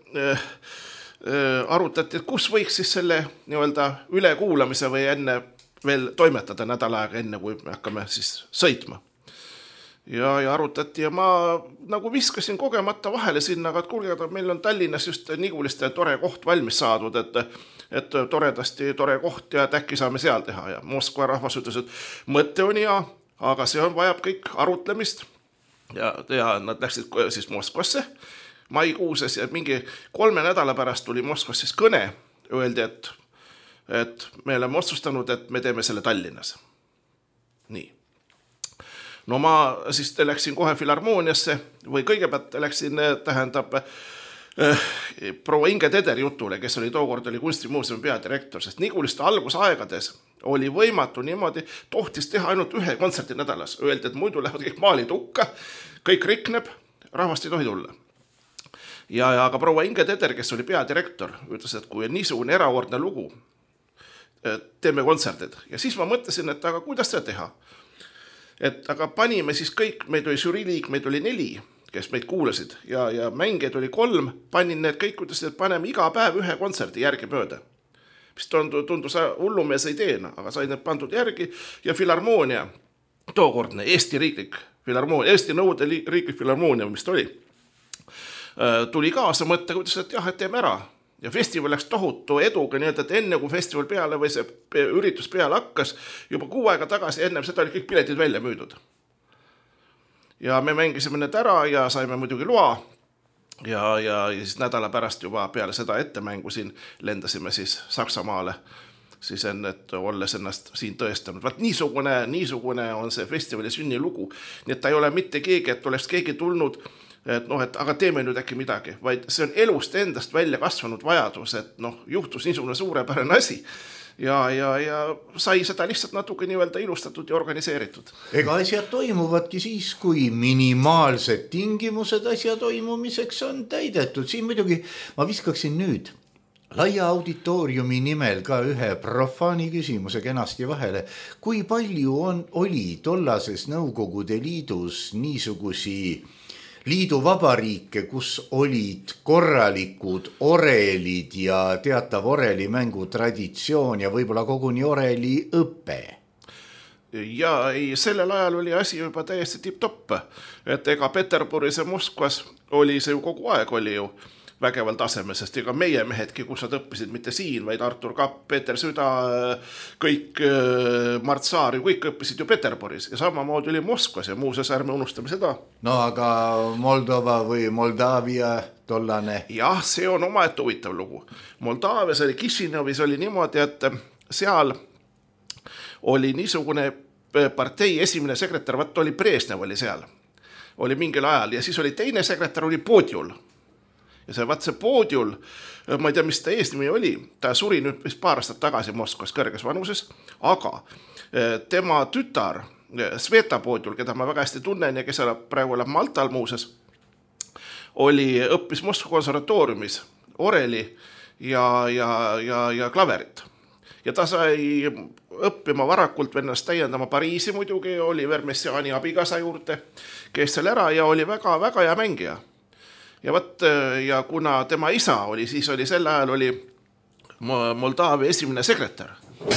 äh, arutati, et kus võiks siis selle nii-öelda ülekuulamise või enne veel toimetada nädal aega enne, kui me hakkame siis sõitma. Ja, ja arutati ja ma nagu viskasin kogemata vahele sinna, aga et kuulge, meil on Tallinnas just Niguliste tore koht valmis saadud, et, et toredasti tore koht ja et äkki saame seal teha. Ja Moskva rahvas ütles, et mõte on hea, aga see on vajab kõik arutlemist. Ja, ja nad läksid siis Moskvasse maikuuses ja mingi kolme nädala pärast tuli Moskvas siis kõne. Öeldi, et, et me oleme otsustanud, et me teeme selle Tallinnas. Nii. No ma siis läksin kohe Filharmooniasse või kõigepealt läksin, tähendab, äh, proua Inge Teder jutule, kes oli tookord oli kunstimuuseumi peadirektor, sest Niguliste algusaegades oli võimatu niimoodi, tohtis teha ainult ühe kontserti nädalas. Öeldi, et muidu lähevad kõik maalid hukka, kõik rikneb, rahvast ei tohi tulla. Ja, ja aga proua Inge Teder, kes oli peadirektor, ütles, et kui on niisugune erakordne lugu, teeme kontserdid. Ja siis ma mõtlesin, et aga kuidas seda teha? Et aga panime siis kõik, meid oli žüriiliik, meid oli neli, kes meid kuulasid ja, ja mängeid oli kolm, panin need kõik, kuidas et paneme iga päev ühe kontserdi järgi mööda. Mis tundus hullumees ideena, aga sai need pandud järgi ja Filharmoonia, tookordne Eesti riiklik Filharmoonia, Eesti Nõukogude riiklik Filharmoonia, mis ta oli, tuli kaasa mõtte, kuidas et jah, et teeme ära. Ja festival läks tohutu eduga, nii et enne kui festival peale või see üritus peale hakkas, juba kuu aega tagasi ennem seda oli kõik piletid välja müüdud. Ja me mängisime need ära ja saime muidugi loa ja, ja, ja siis nädala pärast juba peale seda ettemängu siin lendasime siis Saksamaale, siis enne, et olles ennast siin tõestanud. Vaat niisugune, niisugune on see festivali sünnilugu, nii et ta ei ole mitte keegi, et oleks keegi tulnud et noh, et aga teeme nüüd äkki midagi, vaid see on elust endast välja kasvanud vajadus, et noh, juhtus niisugune suurepärane asi ja, ja, ja sai seda lihtsalt natuke nii-öelda ilustatud ja organiseeritud. Ega asjad toimuvadki siis, kui minimaalsed tingimused asja toimumiseks on täidetud. Siin muidugi ma viskaksin nüüd laia auditooriumi nimel ka ühe profaani küsimuse kenasti vahele. Kui palju on, oli tollases Nõukogude Liidus niisugusi liidu vabariike, kus olid korralikud orelid ja teatav orelimängu traditsioon ja võib-olla koguni oreli õppe? Ja ei, sellel ajal oli asi juba täiesti tipp-topp, et ega Peterburis ja Moskvas oli see ju kogu aeg oli ju vägeval taseme, sest ega meie mehedki, kus nad õppisid mitte siin, vaid Artur Kapp, Peeter Süda, kõik Mart Saar, kõik õppisid ju Peterburis ja samamoodi oli Moskvas ja muuseas ärme unustame seda. No aga Moldova või Moldaavia tollane? Jah, see on omaette huvitav lugu. Moldaavias oli Kišinovis oli niimoodi, et seal oli niisugune partei esimene sekretär, vaat oli Brežnev oli seal, oli mingil ajal ja siis oli teine sekretär, oli Podjul. Ja see, vaat see Podjul, ma ei tea, mis ta eesnimi oli, ta suri nüüd vist paar aastat tagasi Moskvas kõrges vanuses, aga tema tütar Sveta Podjul, keda ma väga hästi tunnen ja kes elab praegu elab Maltal muuses, oli, õppis Moskva konservatooriumis oreli ja, ja, ja, ja klaverit. Ja ta sai õppima varakult vennast täiendama Pariisi muidugi, Oliver Messiaani abikasa juurde, kes seal ära ja oli väga, väga hea mängija. Ja, võt, ja kuna tema isa oli, siis oli sel ajal oli Moldaavia esimene sekretär,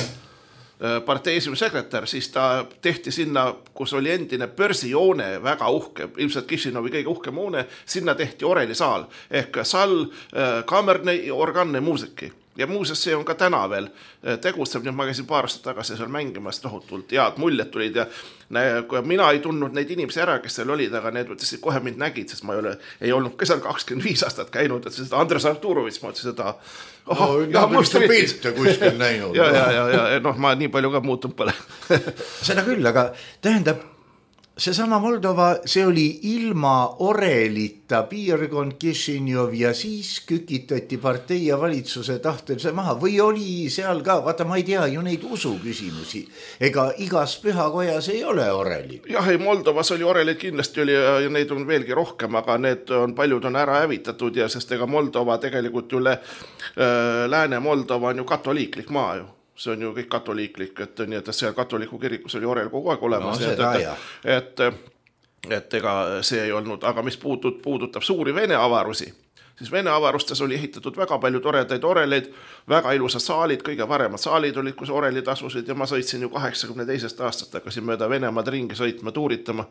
partei esimene sekretär, siis ta tehti sinna, kus oli endine börsijoone, väga uhke, ilmselt Kišinovi kõige uhke moone, sinna tehti orelisaal, ehk sal, kaamerne, organne muusiki. Ja muuseas see on ka täna veel tegutseb, nüüd ma käisin paar aastat tagasi seal mängimas tohutult head muljed tulid ja mina ei tundnud neid inimesi ära, kes seal olid, aga need võtsid kohe mind nägid, sest ma ei, ole, ei olnud ka seal kakskümmend viis aastat käinud, et seda Andres Arturovits, ma ütlesin seda oh, no, ja musta pilte kuskil näinud. ja, ja, ja, ja noh, ma nii palju ka muutunud pole. Seda küll, aga tähendab, seesama Moldova, see oli ilma orelita piirkond Kišinjov ja siis kükitati partei ja valitsuse tahtel see maha või oli seal ka, vaata ma ei tea ju neid usu küsimusi, ega igas pühakojas ei ole oreli. Jah, ei, Moldovas oli orelid kindlasti oli ja neid on veelgi rohkem, aga need on, paljud on ära hävitatud ja sest ega Moldova tegelikult üle äh, Lääne-Moldova on ju katoliiklik maa ju. See on ju kõik katoliiklik, et nii, et seal katoliku kirikus oli orel kogu aeg olemas. No, seda, et, et, et ega see ei olnud, aga mis puudut, puudutab suuri Vene avarusi, siis Vene avarustes oli ehitatud väga palju toredaid oreleid, väga ilusad saalid, kõige paremad saalid olid, kus orelid asusid ja ma sõitsin ju kaheksakümne teisest aastast, hakkasin mööda Venemaad ringi sõitma, tuuritama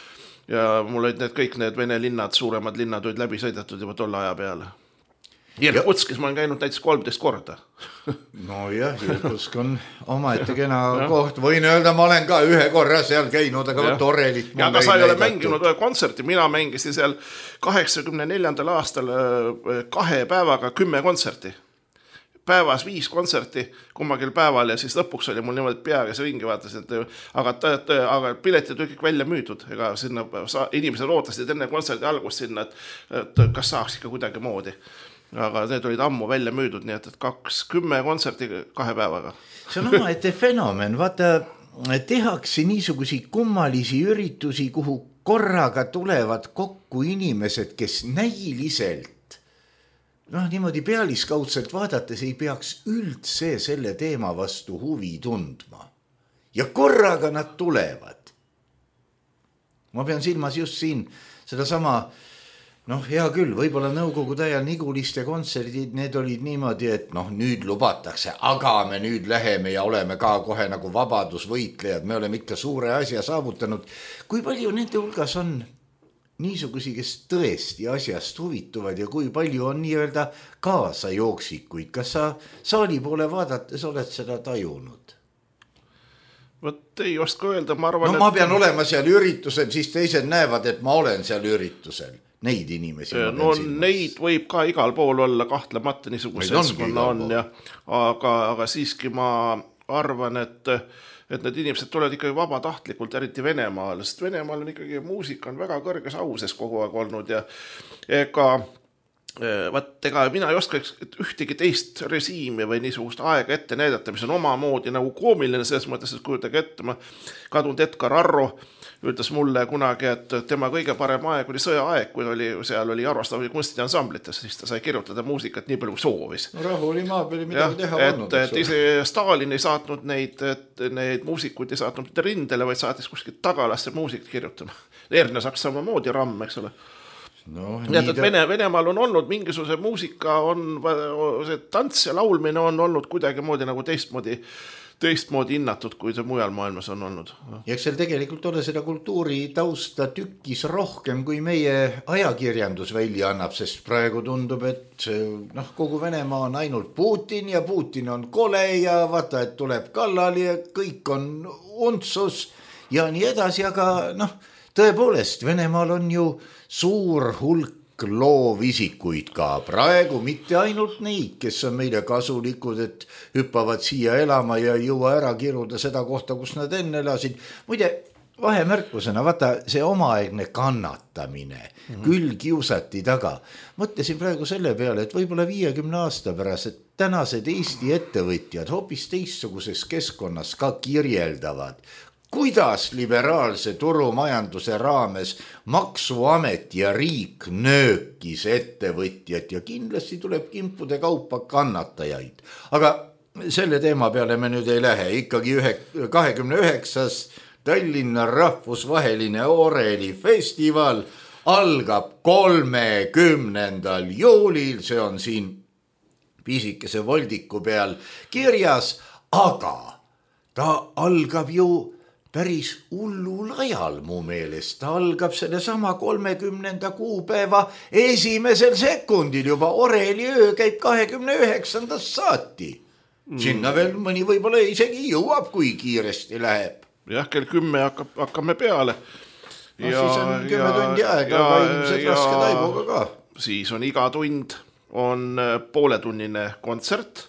ja mul olid need kõik need Vene linnad, suuremad linnad olid läbi sõidetud juba tolle aja peale. Irkutskis ma olen käinud näiteks kolmteist korda. No jah, Irkutsk on oma ette kena koht. Võin öelda, ma olen ka ühe korra seal käinud, aga võt orelit. Ja aga sa ei ole mänginud ühe kontserti. Mina mängisin seal kaheksakümne neljandal aastal kahe päevaga kümme kontserti. Päevas viis kontserti kummagil päeval ja siis lõpuks oli mul niimoodi pea, kes ringi vaatas, et, aga, aga piletid oli kõik välja müüdud, ega sinna inimesed ootasid enne kontserti algust sinna, et, et kas saaks ikka kuidagi moodi. Aga need olid ammu välja müüdud, nii et kaks, kümme kontserti kahe päevaga. See on oma ette fenomen, vaata, tehakse niisugusi kummalisi üritusi, kuhu korraga tulevad kokku inimesed, kes näiliselt, noh, niimoodi pealiskaudselt vaadates ei peaks üldse selle teema vastu huvi tundma. Ja korraga nad tulevad. Ma pean silmas just siin seda sama noh, hea küll, võib-olla nõukogude ajal Niguliste kontserdid, need olid niimoodi, et noh, nüüd lubatakse, aga me nüüd läheme ja oleme ka kohe nagu vabadusvõitlejad, me oleme ikka suure asja saavutanud. Kui palju nende hulgas on niisugusi, kes tõesti asjast huvituvad ja kui palju on nii-öelda kaasa jooksikuid? Kas sa saali poole vaadates oled seda tajunud? Võt ei oska öelda, ma arvan, no ma pean et... olema seal üritusel, siis teised näevad, et ma olen seal üritusel. Neid inimesi. No neid võib ka igal pool olla kahtlemata niisuguse seltskonna on, ja, aga, aga siiski ma arvan, et, et need inimesed tulevad ikkagi vabatahtlikult, eriti Venemaal, sest Venemaal on ikkagi muusika on väga kõrges auses kogu aeg olnud ja ega, vaat, ega mina ei oska ühtegi teist režiimi või niisugust aega ette näidata, mis on omamoodi nagu koomiline selles mõttes, et kujutage ette, ma kadunud Edgar Arro ütles mulle kunagi, et tema kõige parem aeg oli sõjaaeg, kui oli, seal oli Jarvastavi kunstiansamblites, siis ta sai kirjutada muusikat nii palju soovis. No rahu oli maa peale midagi teha olnud. Et, et ise Stalin ei saatnud neid, et neid muusikuid ei saatnud rindele, vaid saatis kuskilt tagalasse muusikat kirjutama. Erne saaks samamoodi ramm, eks ole. No, nii et, et Vene, Venemaal on olnud mingisuguse muusika, on, see tants ja laulmine on olnud kuidagi moodi nagu teistmoodi teistmoodi hinnatud, kui see mujal maailmas on olnud. Ja eks seal tegelikult ole seda kultuuri tausta tükkis rohkem, kui meie ajakirjandus välja annab, sest praegu tundub, et noh, kogu Venemaa on ainult Putin ja Putin on kole ja vaata, et tuleb kallal ja kõik on untsus ja nii edasi, aga noh, tõepoolest, Venemaal on ju suur hulk loovisikuid ka praegu, mitte ainult neid, kes on meile kasulikud, et hüppavad siia elama ja ei jõua ära kiruda seda kohta, kus nad enne elasid. Muide, vahemärkusena, vaata see omaaegne kannatamine, mm-hmm. küll kiusati taga. Mõtlesin praegu selle peale, et võib-olla viiekümne aasta pärast, et tänased Eesti ettevõtjad hoopis teistsuguses keskkonnas ka kirjeldavad, kuidas liberaalse turumajanduse raames maksuamet ja riik nöökis ettevõtjad ja kindlasti tuleb kimpude kaupa kannatajaid. Aga selle teema peale me nüüd ei lähe, ikkagi kahekümne üheksas Tallinna rahvusvaheline orelifestival algab kolmekümnendal juulil, see on siin pisikese voldiku peal kirjas, aga ta algab ju päris hullul ajal mu meelest, ta algab selle sama kolmekümnenda kuupäeva esimesel sekundil juba, oreliöö käib kahekümne üheksandast saati. Sinna veel mõni võib-olla isegi jõuab, kui kiiresti läheb. Jah, kell kümme hakkab, hakkame peale. No ja, siis on kümme ja, tundi aega, aga ilmselt raske taibuga ka. Siis on iga tund on pooletunnine kontsert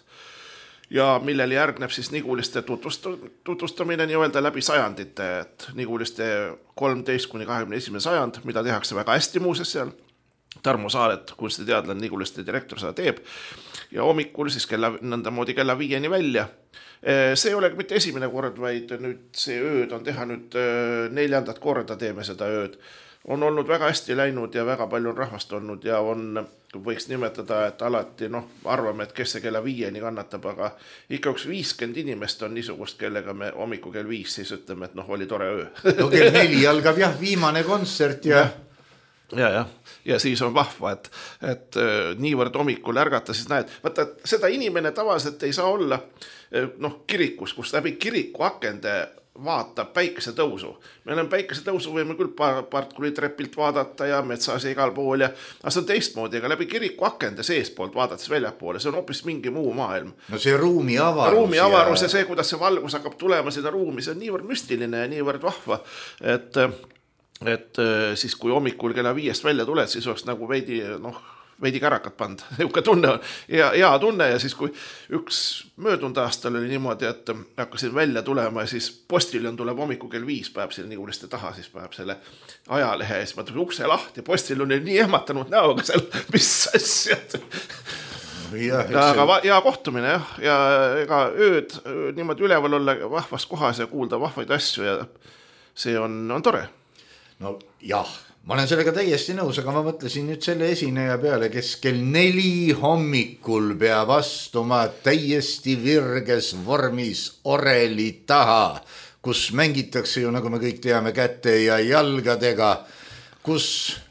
ja millel järgneb siis Niguliste tutvustamine nii öelda läbi sajandite, et Niguliste kolmteist kuni kahekümne esimene sajand, mida tehakse väga hästi muuses seal. Tarmo Saaret, kunstiteadlane, Niguliste direktor seda teeb ja hommikul siis kella, nõndamoodi kella viieni välja. See ei ole mitte esimene kord, vaid nüüd see ööd on teha nüüd neljandat korda teeme seda ööd. On olnud väga hästi läinud ja väga palju on rahvast olnud ja on, võiks nimetada, et alati noh, arvame, et kes see kella viieni kannatab, aga ikka üks viiskümmend inimest on niisugust, kellega me hommiku kell viis siis ütleme, et noh, oli tore öö. No kell neli algab jah, viimane kontsert ja... Ja, ja. ja siis on vahva, et, et niivõrd hommikul ärgata, siis näed, vaata, seda inimene tavaliselt ei saa olla noh, kirikus, kus läbi kiriku akende vaatab päikese tõusu. Me oleme päikese tõusu võime küll partkuli trepilt vaadata ja metsas ja igal pool ja aga see on teistmoodi, aga läbi kiriku akende seespoolt vaadates väljapoole, see on hoopis mingi muu maailm. No see ruumi avarus. Ruumi avarus ja see, kuidas see valgus hakkab tulema seda ruumi, see on niivõrd müstiline ja niivõrd vahva, et et siis kui hommikul kella viiest välja tuled, siis oleks nagu veidi, noh, veidi kärakat pand. Niuke tunne on ja hea tunne ja siis kui üks möödunud aastal oli niimoodi, et hakkasin välja tulema ja siis postiljon tuleb hommiku kell viis päev selle Niguliste taha, siis päev selle ajalehe ja siis ma tulin ukse lahti ja postiljon oli nii ehmatanud näoga seal, mis asjad. Ja, aga ja kohtumine jah, ja ega ööd niimoodi üleval olla vahvas kohas ja kuulda vahvaid asju ja see on, on tore. No jah, ma olen sellega täiesti nõus, aga ma mõtlesin nüüd selle esineja peale, kes kell neli hommikul peab astuma täiesti virges vormis oreli taha, kus mängitakse ju, nagu me kõik teame, käte ja jalgadega, kus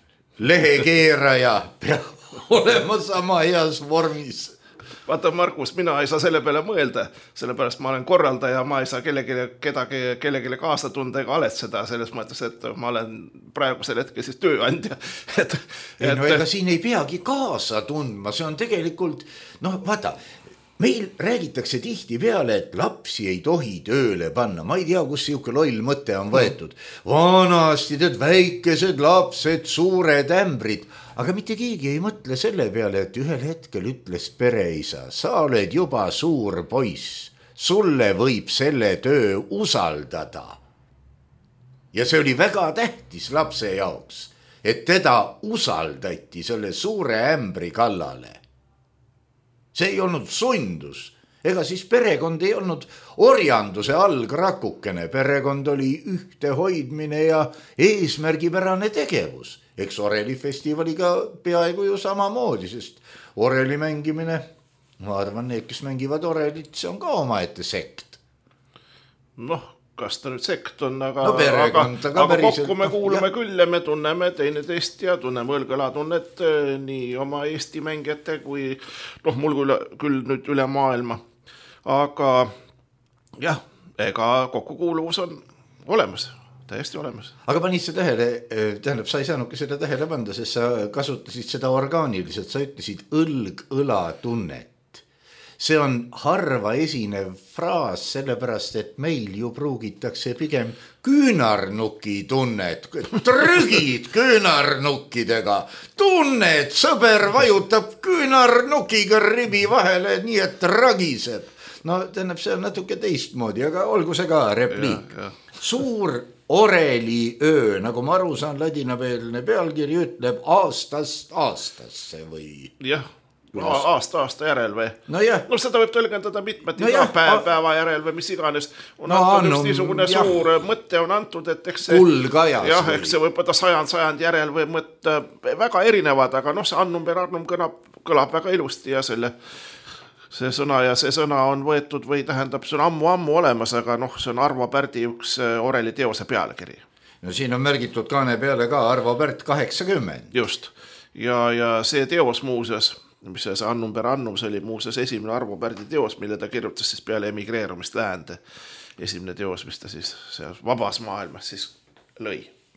lehekeeraja peab olema sama heas vormis. Vaata, Markus, mina ei saa selle peale mõelda, sellepärast ma olen korraldaja, ma ei saa kellelegi, kedagi, kellelegi kaasa tunda ega aletseda selles mõttes, et ma olen praegusel hetkel siis tööandja. Et, ei, et... no ega siin ei peagi kaasa tundma, see on tegelikult, noh vaata, meil räägitakse tihti peale, et lapsi ei tohi tööle panna, ma ei tea, kus siuke loll mõte on võetud. Vanasti teed väikesed lapsed, suured ämbrid, aga mitte keegi ei mõtle selle peale, et ühel hetkel ütles pereisa, sa oled juba suur poiss, sulle võib selle töö usaldada. Ja see oli väga tähtis lapse jaoks, et teda usaldati selle suure ämbri kallale. See ei olnud sundus, ega siis perekond ei olnud orjanduse algrakukene, perekond oli ühte hoidmine ja eesmärgipärane tegevus. Eks orelifestivaliga peaaegu ju samamoodi, sest oreli mängimine, ma arvan, need, kes mängivad orelit, see on ka omaette sekt. Noh, kas ta nüüd sekt on, aga, no perekond, aga, aga kokku me kuulume ja. Küll ja me tunneme teine teist ja tunneme õlgõla tunnet nii oma Eesti mängijate kui noh, mul küll, küll nüüd üle maailma. Aga jah, ega kokkukuuluvus on olemas. Täiesti olemas. Aga panid see tähele, tähendab, sa ei saanudki seda tähele panda, sest sa kasutasid seda orgaaniliselt, sa ütlesid õlg-õla tunnet. See on harva esinev fraas, sellepärast, et meil ju pruugitakse pigem küünarnuki tunnet, trügid küünarnukkidega, tunned, sõber vajutab küünarnukiga ribi vahele, nii et ragiseb. No tähendab, see on natuke teistmoodi, aga olgu see ka repliik. Ja, ja. Suur oreli öö, nagu ma aru saan, ladinapeelne pealkiri ütleb aastast aastasse või? Jah, aasta aasta järel või? No, jah. no seda võib tõlgendada mitmeti no päev, päeva järel või mis iganes. On no, antud no, üks niisugune jah. suur mõtte on antud, et eks see, Kulgajas jah, või? eks see võib võtta sajand, sajand järel või mõtte väga erinevad, aga noh, see annum per annum kõlab, kõlab väga ilusti ja selle see sõna ja see sõna on võetud või tähendab, see on ammu-ammu olemas, aga noh, see on Arvo Pärdi üks oreli teose pealkiri. No siin on märgitud kaane peale ka Arvo Pärt kaheksakümmend. Just. Ja, ja see teos muuseas, mis see annum per annum, see oli muuseas esimene Arvo Pärdi teos, mille ta kirjutas siis peale emigreerumist läände. Esimene teos, mis ta siis vabas maailmas siis lõi.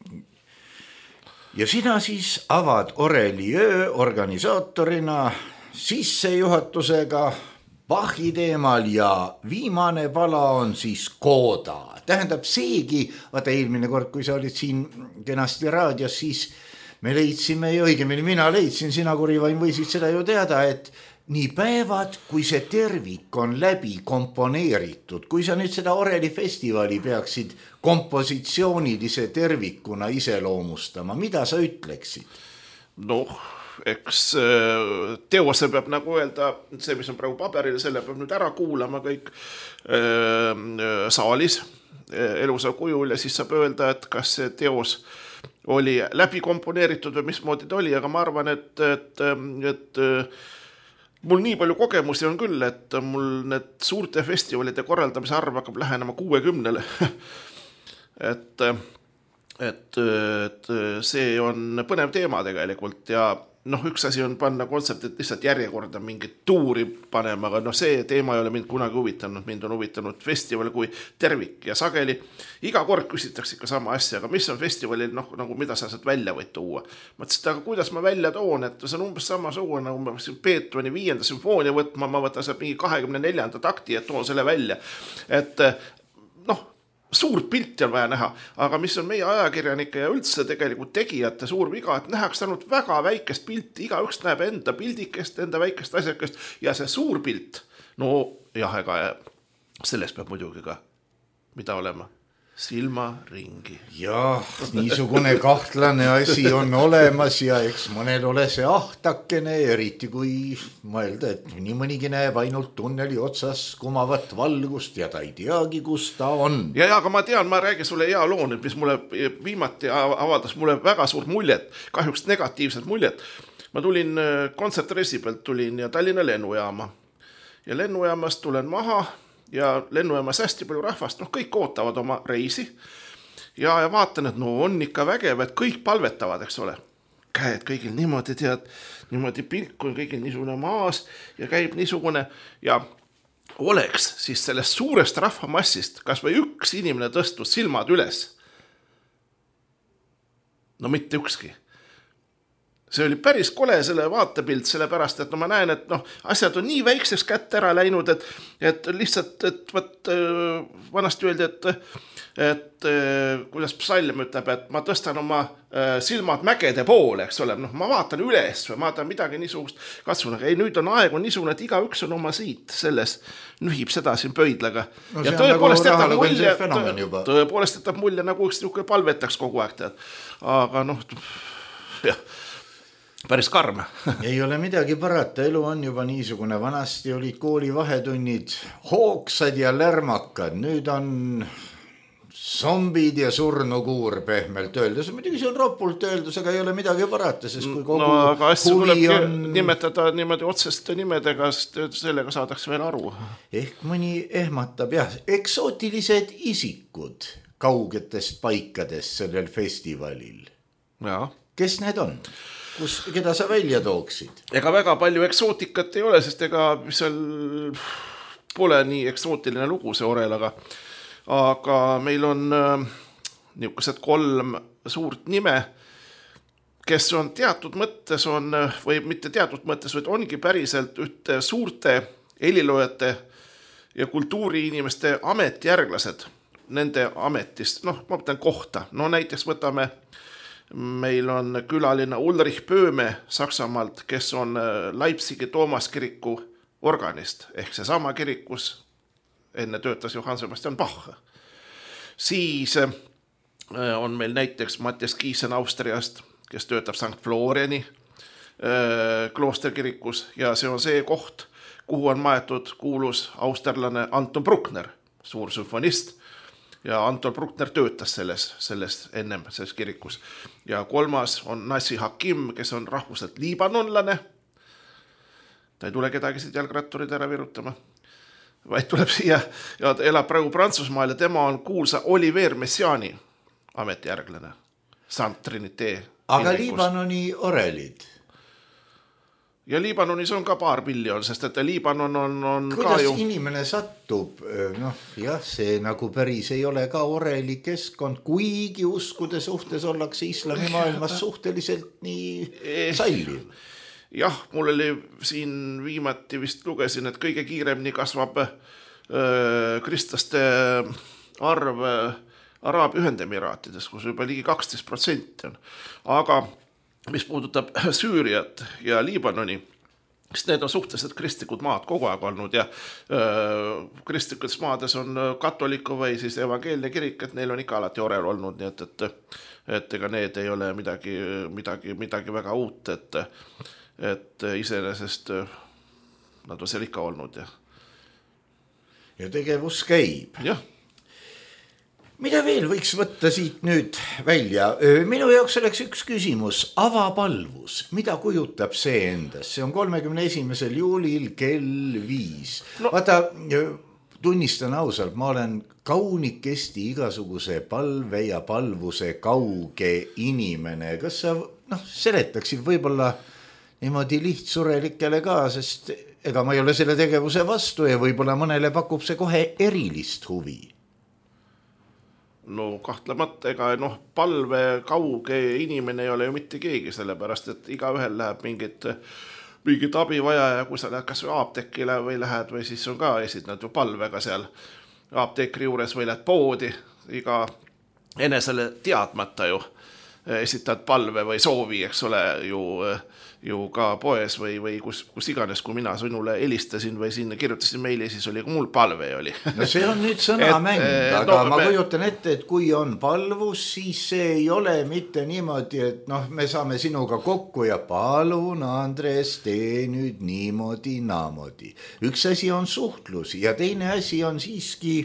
Ja sina siis avad Oreli öö organisaatorina sissejuhatusega Bachi teemal ja viimane pala on siis Kooda. Tähendab seegi, vaata eelmine kord, kui sa olid siin kenasti raadios, siis me leidsime ja õigemini mina leidsin, sina Kurivaim võisid seda ju teada, et nii päevad, kui see tervik on läbi komponeeritud, kui sa nüüd seda Oreli festivali peaksid kompositsioonilise tervikuna iseloomustama, mida sa ütleksid? Noh, eks teose peab nagu öelda, see, mis on praegu paberil, selle peab nüüd ära kuulama kõik äh, saalis elusa kujul ja siis saab öelda, et kas see teos oli läbi komponeeritud või mismoodi ta oli, aga ma arvan, et, et, et mul nii palju kogemusi on küll, et mul need suurte festivalide korraldamise arv hakkab lähenema kuuekümnele. et, et, et see on põnev teema tegelikult ja noh, üks asi on panna kontseptit lihtsalt järjekorda mingit tuuri panema, aga noh, see teema ei ole mind kunagi huvitanud, mind on huvitanud festival kui tervik ja sageli iga kord küsitakse ikka sama asja, aga mis on festivalil, noh, nagu mida sa saad välja võid tuua. Ma ütlesin, aga kuidas ma välja toon, et see on umbes sama sugu, nagu ma Beethoveni viienda sümfoonia võtma, ma võtan seal mingi kahekümne neljanda takti, et toon selle välja. Et noh, suurt pilti on vaja näha, aga mis on meie ajakirjanike ja üldse tegelikult tegijate suur viga, et nähaks ainult väga väikest pilti, iga üks näeb enda pildikest, enda väikest asjakest ja see suur pilt, no jah, ega selles peab muidugi ka mida olema? Silmaringi. Jah, niisugune kahtlane asi on olemas ja eks mõnel ole see ahtakene, eriti kui mõelda, et nii mõnigi näeb ainult tunneli otsas kumavat valgust ja ta ei teagi, kus ta on. Ja, ja aga ma tean, ma räägin sulle hea loo nüüd, mis mulle viimati avaldas mulle väga suur muljet, kahjuks negatiivset muljet. Ma tulin kontsertressi pealt, tulin ja Tallinna lennujaama ja lennujaamast tulen maha ja lennujaamas hästi palju rahvast, noh kõik ootavad oma reisi ja, ja vaatan, et no on ikka vägev, et kõik palvetavad, eks ole. Käed kõigil niimoodi tead, niimoodi pilk on kõigil niisugune maas ja käib niisugune ja oleks siis sellest suurest rahvamassist, kas või üks inimene tõstnud silmad üles? No mitte ükski. See oli päris kole selle vaatepilt, selle pärast, et no ma näen, et noh, asjad on nii väikseks kätte ära läinud, et, et lihtsalt, et võt, vanasti öeldi, et, et kuidas psalm ütleb, et ma tõstan oma silmad mägede poole, eks ole, noh, ma vaatan üles või ma vaatan midagi niisugust katsun, aga ei, nüüd on aeg on niisugune, et iga üks on oma siit selles, nühib seda siin pöidlaga. No ja tõepoolest nagu jätab mulje, tõ, tõepoolest jätab mulje, nagu üks niisugune palvetaks kogu aeg, tead. Aga noh, jah, päris karm. Ei ole midagi parata, elu on juba niisugune, vanasti olid kooli vahetunnid hooksad ja lärmakad, nüüd on zombid ja surnukuur pehmelt öeldes. Muidugi see on ropult öeldus, aga ei ole midagi parata, sest kui kogu no, aga asju huvi tuleb on... nimetada niimoodi otseste nimedega, sest sellega saadakse veel aru. Ehk mõni ehmatab, jah, eksootilised isikud kaugetest paikadest sellel festivalil. Ja. Kes need on? Kus, keda sa välja tooksid? Ega väga palju eksootikat ei ole, sest ega seal pole nii eksootiline lugu see Orel, aga, aga meil on äh, niisugused kolm suurt nime, kes on teatud mõttes on, või mitte teatud mõttes, vaid ongi päriselt ühte suurte heliloojate ja kultuuriinimeste ametjärglased nende ametist, noh, ma mõtlen kohta, no näiteks võtame meil on külalina Ulrich Pööme Saksamaalt, kes on Leipzigi Toomas kiriku organist, ehk see sama kirikus enne töötas Johann Sebastian Bach. Siis on meil näiteks Matthias Kiesen Austriast, kes töötab Sankt Floriani kloosterkirikus ja see on see koht, kuhu on maetud kuulus austerlane Anton Bruckner, suur sümfonist. Ja Anton Bruckner töötas selles, selles ennem selles kirikus. Ja kolmas on Nassi Hakim, kes on rahvuselt liibanonlane. Ta ei tule kedagi siit jalgratturid ära virutama, vaid tuleb siia ja elab praegu Prantsusmaal ja tema on kuulsa Oliver Messiaani ametijärglane. Saint Trinité. Aga Liibanoni orelid? Ja Liibanonis on ka paar miljon, sest et Liibanon on, on kuidas ka ju... inimene sattub, noh jah, see nagu päris ei ole ka oreli keskkond, kuigi uskude suhtes ollakse islamimaailmas suhteliselt nii salliv. Jah, mul oli siin viimati vist lugesin, et kõige kiiremini kasvab äh, kristlaste arv äh, Araabia Ühendemiraatides, kus juba ligi kaksteist protsenti on. Aga mis puudutab Süüriat ja Liibanoni, siis need on suhteliselt kristlikud maad kogu aeg olnud ja öö, kristlikutes maades on katoliku või siis evangeelne kirik, et neil on ikka alati orel olnud, nii et, et, et ega need ei ole midagi, midagi, midagi väga uut, et, et iseenesest nad on seal ikka olnud. Ja, ja tegevus käib. Jah. Mida veel võiks võtta siit nüüd välja? Minu jaoks oleks üks küsimus. Avapalvus, mida kujutab see endas? See on kolmekümne esimesel juulil kell viis. No. Vaata, tunnistan ausalt, ma olen kaunikesti igasuguse palve ja palvuse kauge inimene. Kas sa noh, seletaksid võib-olla niimoodi lihtsurelikele ka, sest ega ma ei ole selle tegevuse vastu ja võib-olla mõnele pakub see kohe erilist huvi. No kahtlemata, ega noh, palve kauge inimene ei ole ju mitte keegi, sellepärast, et iga ühel läheb mingit, mingit abi vaja ja kui sa lähed kas või apteekile või lähed või siis on ka esinad ju palvega seal apteekri juures või lähed poodi, iga enesele teadmata ju esitad palve või soovi, eks ole, ju, ju ka poes või, või kus, kus iganes, kui mina sinule helistasin või sinna kirjutasin meili, siis oli ka mul palve oli. No see on nüüd sõnamäng, aga no, ma me... kujutan ette, et kui on palvus, siis see ei ole mitte niimoodi, et noh, me saame sinuga kokku ja palun, Andres, tee nüüd niimoodi, naamodi. Üks asi on suhtlus ja teine asi on siiski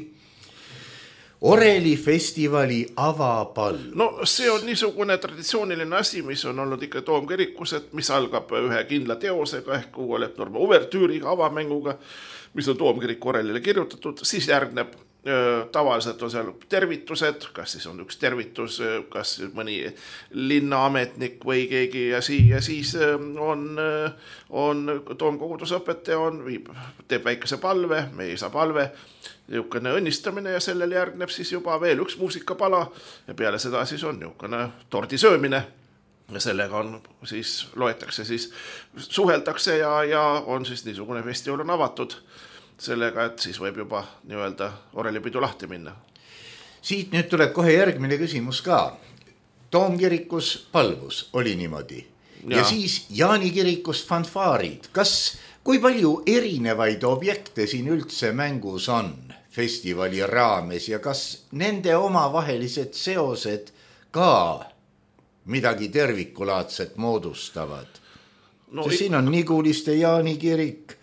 Oreli festivali avapalv. No see on niisugune traditsiooniline asi, mis on olnud ikka Toomkirikus, et mis algab ühe kindla teosega ehk Uue Norma uvertüüriga, avamänguga, mis on Toomkiriku Orelile kirjutatud, siis järgneb tavaliselt on seal tervitused, kas siis on üks tervitus, kas mõni linnaametnik või keegi ja, sii, ja siis on, on toomkogudusõpetaja on, viib, teeb väikese palve, meisa palve, niisugune õnnistamine ja sellele järgneb siis juba veel üks muusikapala ja peale seda siis on niisugune tordi söömine ja sellega on siis, loetakse siis, suheldakse ja, ja on siis niisugune festival on avatud sellega, et siis võib juba nii-öelda orelipidu lahti minna. Siit nüüd tuleb kohe järgmine küsimus ka. Toomkirikus palvus oli niimoodi. Ja, ja siis Jaani kirikus fanfaarid. Kas, kui palju erinevaid objekte siin üldse mängus on festivali raames ja kas nende omavahelised seosed ka midagi tervikulaadset moodustavad? No, siin on Niguliste Jaani kirik.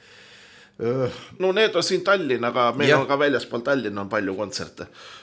No need on siin Tallinn, aga meil ja. On ka väljaspool Tallinn on palju kontserte.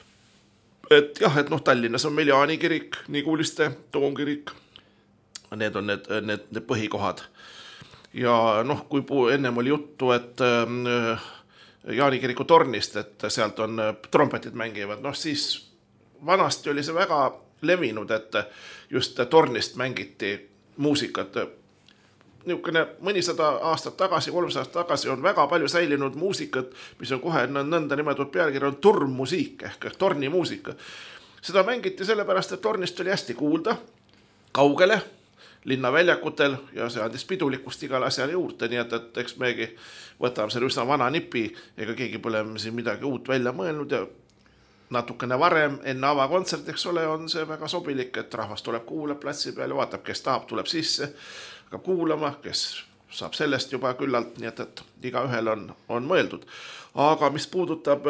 Et jah, et noh, Tallinnas on meil Jaani kirik, Niguliste, Toomkirik. Need on need, need, need põhikohad. Ja noh, kui puu, ennem oli juttu, et äh, Jaani kiriku tornist, et sealt on trompetid mängivad, noh siis vanasti oli see väga levinud, et just tornist mängiti muusikat. Niisugune mõnisada aastat tagasi, kolmsada aastat tagasi on väga palju säilinud muusikat, mis on kohe nõnda nimetatud pealkiri on turmmusiik ehk tornimuusika. Seda mängiti sellepärast, et tornist oli hästi kuulda kaugele linnaväljakutel ja see andis pidulikkust igale asjale juurde, nii et, et eks megi võtame selle üsna vana nipi, ega keegi pole siin midagi uut välja mõelnud ja natukene varem enne avakontsert, eks ole, on see väga sobilik, et rahvas tuleb kuulab platsi peal ja vaatab, kes tahab, tuleb sisse hakkab kuulama, kes saab sellest juba küllalt, nii et, et iga ühel on, on mõeldud. Aga mis puudutab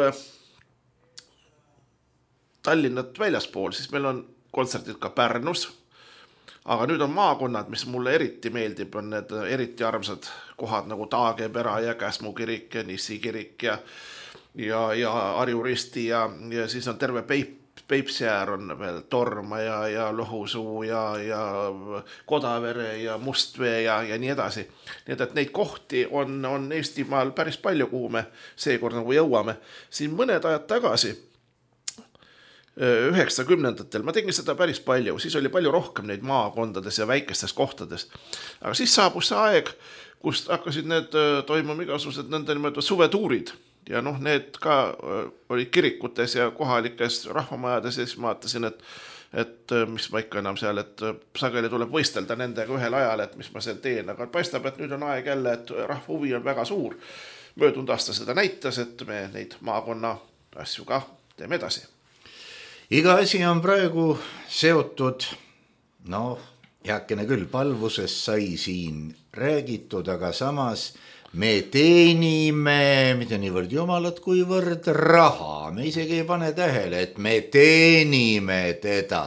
Tallinnat väljaspool, siis meil on kontserdid ka Pärnus, aga nüüd on maakonnad, mis mulle eriti meeldib, on need eriti armsad kohad nagu Taagepera ja Käsmu kirik ja Nissi kirik ja, ja, ja Harju-Risti ja, ja siis on terve Peip, Peipsiäär on veel Torma ja, ja Lohusuu ja, ja Kodavere ja Mustvee ja, ja nii edasi. Nii et, et neid kohti on, on Eestimaal päris palju, kuhu me seekord nagu jõuame. Siin mõned ajad tagasi üheksakümnendatel ma tegin seda päris palju, siis oli palju rohkem neid maakondades ja väikestes kohtades. Aga siis saabus see aeg, kus hakkasid need toimuma igasugused nõnda suvetuurid ja noh, need ka olid kirikutes ja kohalikes rahvamajades ja siis ma vaatasin, et, et mis ma ikka enam seal, et sageli tuleb võistelda nendega ühel ajal, et mis ma seal teen, aga paistab, et nüüd on aeg jälle, et rahva huvi on väga suur. Möödunud aasta seda näitas, et me neid maakonna asju ka teeme edasi. Iga asi on praegu seotud, noh, heakene küll, palvuses sai siin räägitud, aga samas me teenime, mitte niivõrd jumalat, kuivõrd raha. Me isegi ei pane tähele, et me teenime teda.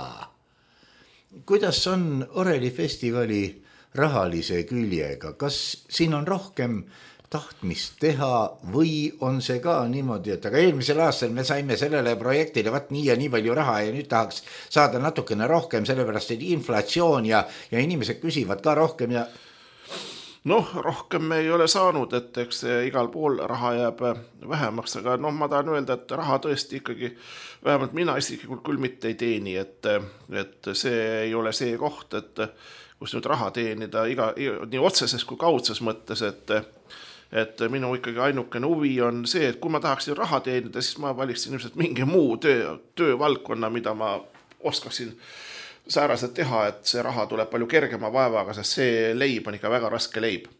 Kuidas on Oreli festivali rahalise küljega? Kas siin on rohkem tahtmist teha või on see ka niimoodi, et aga eelmisel aastal me saime sellele projektile vaat nii ja nii palju raha ja nüüd tahaks saada natukene rohkem, sellepärast et inflatsioon ja, ja inimesed küsivad ka rohkem ja noh, rohkem me ei ole saanud, et eks igal pool raha jääb vähemaks, aga noh, ma tahan öelda, et raha tõesti ikkagi, vähemalt mina isiklikult küll mitte ei teeni, et, et see ei ole see koht, et kus nüüd raha teenida iga, nii otseses kui kaudses mõttes, et et minu ikkagi ainukene huvi on see, et kui ma tahaksin raha teenida, siis ma valiksin ilmselt mingi muu töö, töövaldkonna, mida ma oskaksin sääraselt teha, et see raha tuleb palju kergema vaevaga, sest see leib on ikka väga raske leib.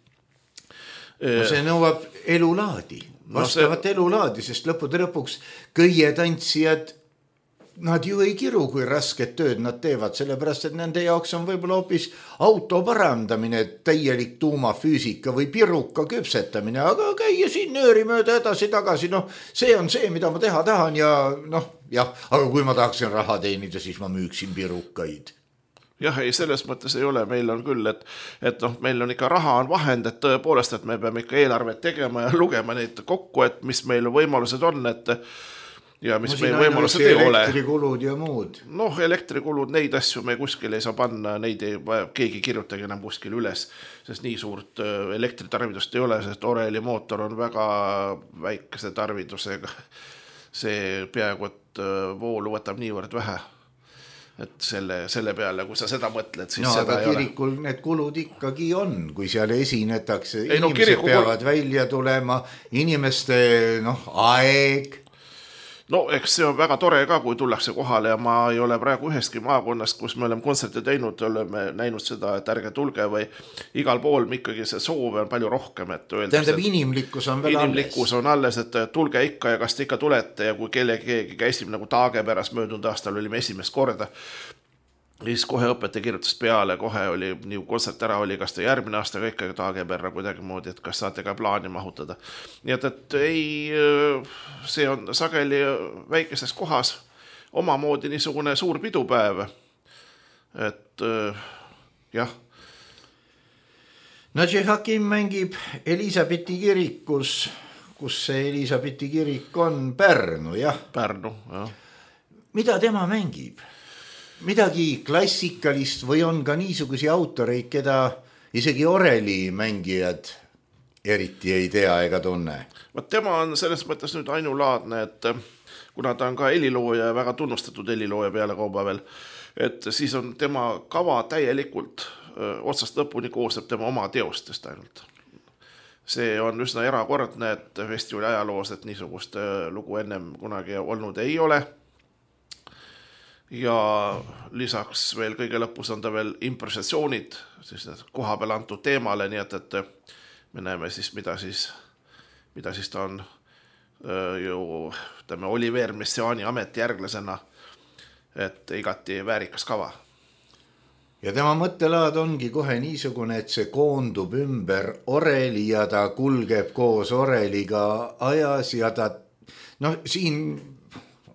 No see nõuab elulaadi, vastavat no see... elulaadi, sest lõppude lõpuks kõie tantsijad, nad ju ei kiru, kui rasket tööd nad teevad, sellepärast, et nende jaoks on võib-olla hoopis auto parandamine, täielik tuumafüüsika või piruka küpsetamine, aga käia siin nööri mööda edasi tagasi, noh, see on see, mida ma teha tahan ja noh, jah, aga kui ma tahaksin raha teenida, siis ma müüksin pirukaid. Jah, ei, selles mõttes ei ole, meil on küll, et, et noh, meil on ikka raha on vahend, et tõepoolest, et me peame ikka eelarvet tegema ja lugema neid kokku, et mis meil võimalused on, et ja mis no, meil võimalused ei ole. Elektrikulud ja muud. Noh, elektrikulud, neid asju me kuskil ei saa panna, neid ei, keegi kirjutage enam kuskil üles, sest nii suurt elektritarvidust ei ole, sest Oreli mootor on väga väikese tarvidusega. See peaaegu, et voolu võtab niivõrd vähe. Et selle, selle peale, kui sa seda mõtled, siis no, seda ei ole. No, aga kirikul need kulud ikkagi on, kui seal esinetakse, ei, no, inimesed kiriku... peavad välja tulema, inimeste, noh, aeg... No eks see on väga tore ka, kui tullakse kohale ja ma ei ole praegu üheski maakonnast, kus me oleme kontserte teinud, oleme näinud seda, et ärge tulge või igal pool ikkagi see soove on palju rohkem. Et tähendab, inimlikkus on veel inimlikkus alles. on alles, et tulge ikka ja kas te ikka tulete ja kui kellegi käisime nagu Taageperas möödunud aastal olime esimest korda, siis kohe õpetaja kirjutas peale, kohe oli, nii kontsert ära oli, kas te järgmine aasta ka ikka Taageperra kuidagi moodi, et kas saate ka plaani mahutada. Nii et, et ei, see on sageli väikeses kohas omamoodi niisugune suur pidupäev. Et jah. No Tšehhakim mängib Elisabethi kirikus, kus see Elisabethi kirik on Pärnu, jah? Pärnu, jah. Mida tema mängib? Midagi klassikalist või on ka niisugusi autoreid, keda isegi Oreli mängijad eriti ei tea ega tunne? Vaat tema on selles mõttes nüüd ainulaadne, et kuna ta on ka helilooja ja väga tunnustatud helilooja peale kauba veel, et siis on tema kava täielikult otsast lõpuni koostab tema oma teostest ainult. See on üsna erakordne, et festivali ajaloos, et niisugust lugu ennem kunagi olnud ei ole. Ja lisaks veel kõige lõpus on ta veel improvisatsioonid siis koha peal antud teemale, nii et, et me näeme siis, mida siis, mida siis ta on ju tämme Oliver Messiaani ametijärglasena, et igati väärikas kava. Ja tema mõttelaad ongi kohe niisugune, et see koondub ümber Oreli ja ta kulgeb koos Oreliga ajas ja ta, noh, siin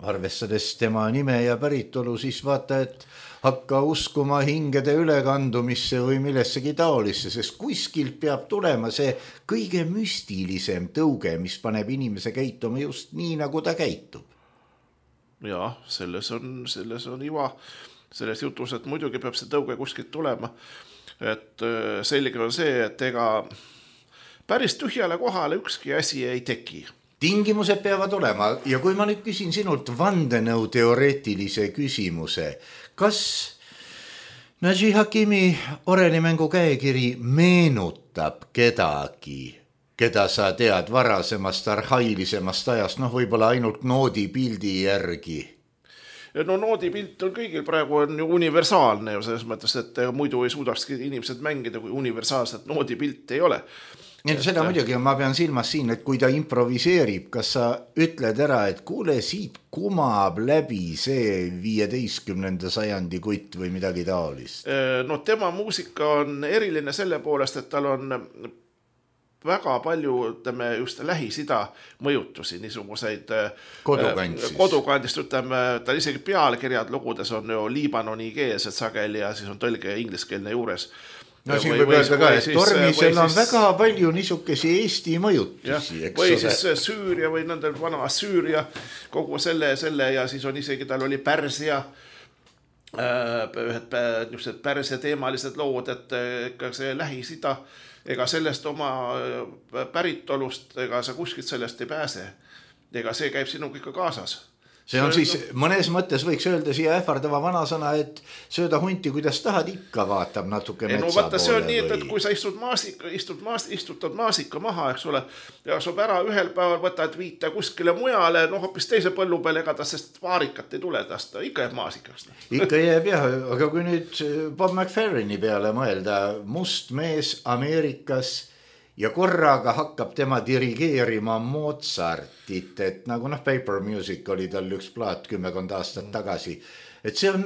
arvestades tema nime ja päritolu, siis vaata, et hakka uskuma hingede ülekandumisse või millessegi taolisse, sest kuskilt peab tulema see kõige müstilisem tõuge, mis paneb inimese käituma just nii, nagu ta käitub. Ja, selles on, selles on iva, selles jutus, et muidugi peab see tõuge kuskilt tulema. Et selge on see, et ega päris tühjale kohale ükski asi ei teki. Tingimused peavad olema ja kui ma nüüd küsin sinult vandenõu teoreetilise küsimuse, kas Najih Hakimi orelimängu käekiri meenutab kedagi, keda sa tead varasemast arhailisemast ajast, noh võib-olla ainult noodi pildi järgi? No noodi pilt on kõigil praegu on ju universaalne ju selles mõttes, et muidu ei suudakski inimesed mängida, kui universaalset noodi pilt ei ole. Ja seda muidugi ma pean silmas siin, et kui ta improviseerib, kas sa ütled ära, et kuule, siit kumab läbi see viieteistkümnenda sajandi kutt või midagi taolist? No tema muusika on eriline selle poolest, et tal on väga palju ütleme, just Lähis-Ida mõjutusi, niisuguseid kodukandist, kodukandist ütleme, tal isegi pealkirjad lugudes on ju liibanonikeelsed sageli ja siis on tõlge ingliskeelne juures. No siin võib öelda ka, et Tormisel on väga palju niisugesi Eesti mõjutusi. Ja, või siis Süüria või nendel vana Süüria, kogu selle, selle ja siis on isegi, tal oli Pärsia, ühed niisugused Pärsia teemalised lood, et ega see Lähis-Ida, ega sellest oma päritolust, ega sa kuskilt sellest ei pääse. Ega see käib sinuga ikka kaasas. See on siis, mõnes mõttes võiks öelda siia ähvardava vanasõna, et sööda hunti, kuidas tahad, ikka vaatab natuke metsa no, vaata, poole. See on nii, et, et kui sa istud maasika, istud maas, istutad maasika maha, eks ole, ja saab ära ühel päeval võtad viita kuskile mujale, no hoopis teise põllu peale, ega ta sest vaarikat ei tule, tast ikka jääb maasikaks. Ikka jääb jah, aga kui nüüd Bob McFerrini peale mõelda, must mees Ameerikas ja korraga hakkab tema dirigeerima Mozartit, et nagu noh, Paper Music oli tal üks plaat kümmekond aastat tagasi, et see on,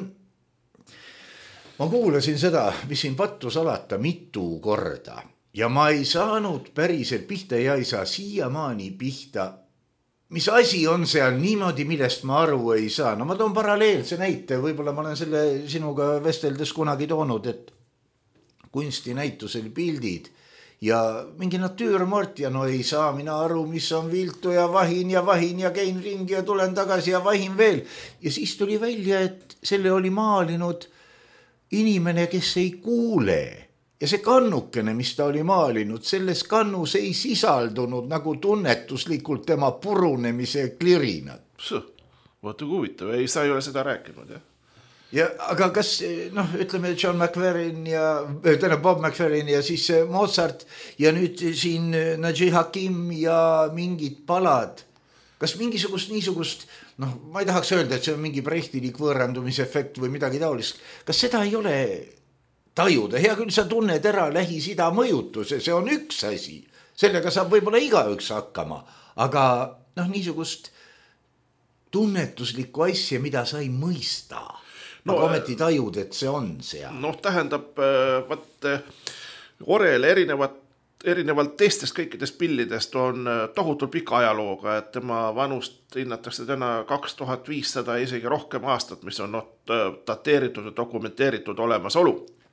ma kuulasin seda, mis siin pattu salata mitu korda ja ma ei saanud päriselt pihta ja ei saa siiamaani pihta, mis asi on seal niimoodi, millest ma aru ei saa. No ma toon paralleelse näite, võib-olla ma olen selle sinuga vesteldes kunagi toonud, et kunstinäitusel pildid ja mingi natüürmort ja no ei saa mina aru, mis on viltu ja vahin ja vahin ja käin ringi ja tulen tagasi ja vahin veel. Ja siis tuli välja, et selle oli maalinud inimene, kes ei kuule. Ja see kannukene, mis ta oli maalinud, selles kannus ei sisaldunud nagu tunnetuslikult tema purunemise klirinad. Vaata huvitav, ei sa ei ole seda rääkinud, jah? Ja, aga kas, noh, ütleme John McFerrin ja, täna Bob McFerrin ja siis Mozart ja nüüd siin Najih Hakim ja mingid palad, kas mingisugust niisugust, noh, ma ei tahaks öelda, et see on mingi prehtilik võõrandumisefekt või midagi taolist, kas seda ei ole tajuda? Hea küll, sa tunned ära Lähis-Ida mõjutuse, see on üks asi, sellega saab võib-olla igaüks hakkama, aga noh, niisugust tunnetuslikku asja, mida sa ei mõista. No, aga ometi tajud, et see on seal. Noh, tähendab, vaat Orel erinevat, erinevalt teistest kõikidest pillidest on tohutult pika ajalooga, et tema vanust hinnatakse täna kaks tuhat viissada isegi rohkem aastat, mis on no, dateeritud ja dokumenteeritud olemasolu.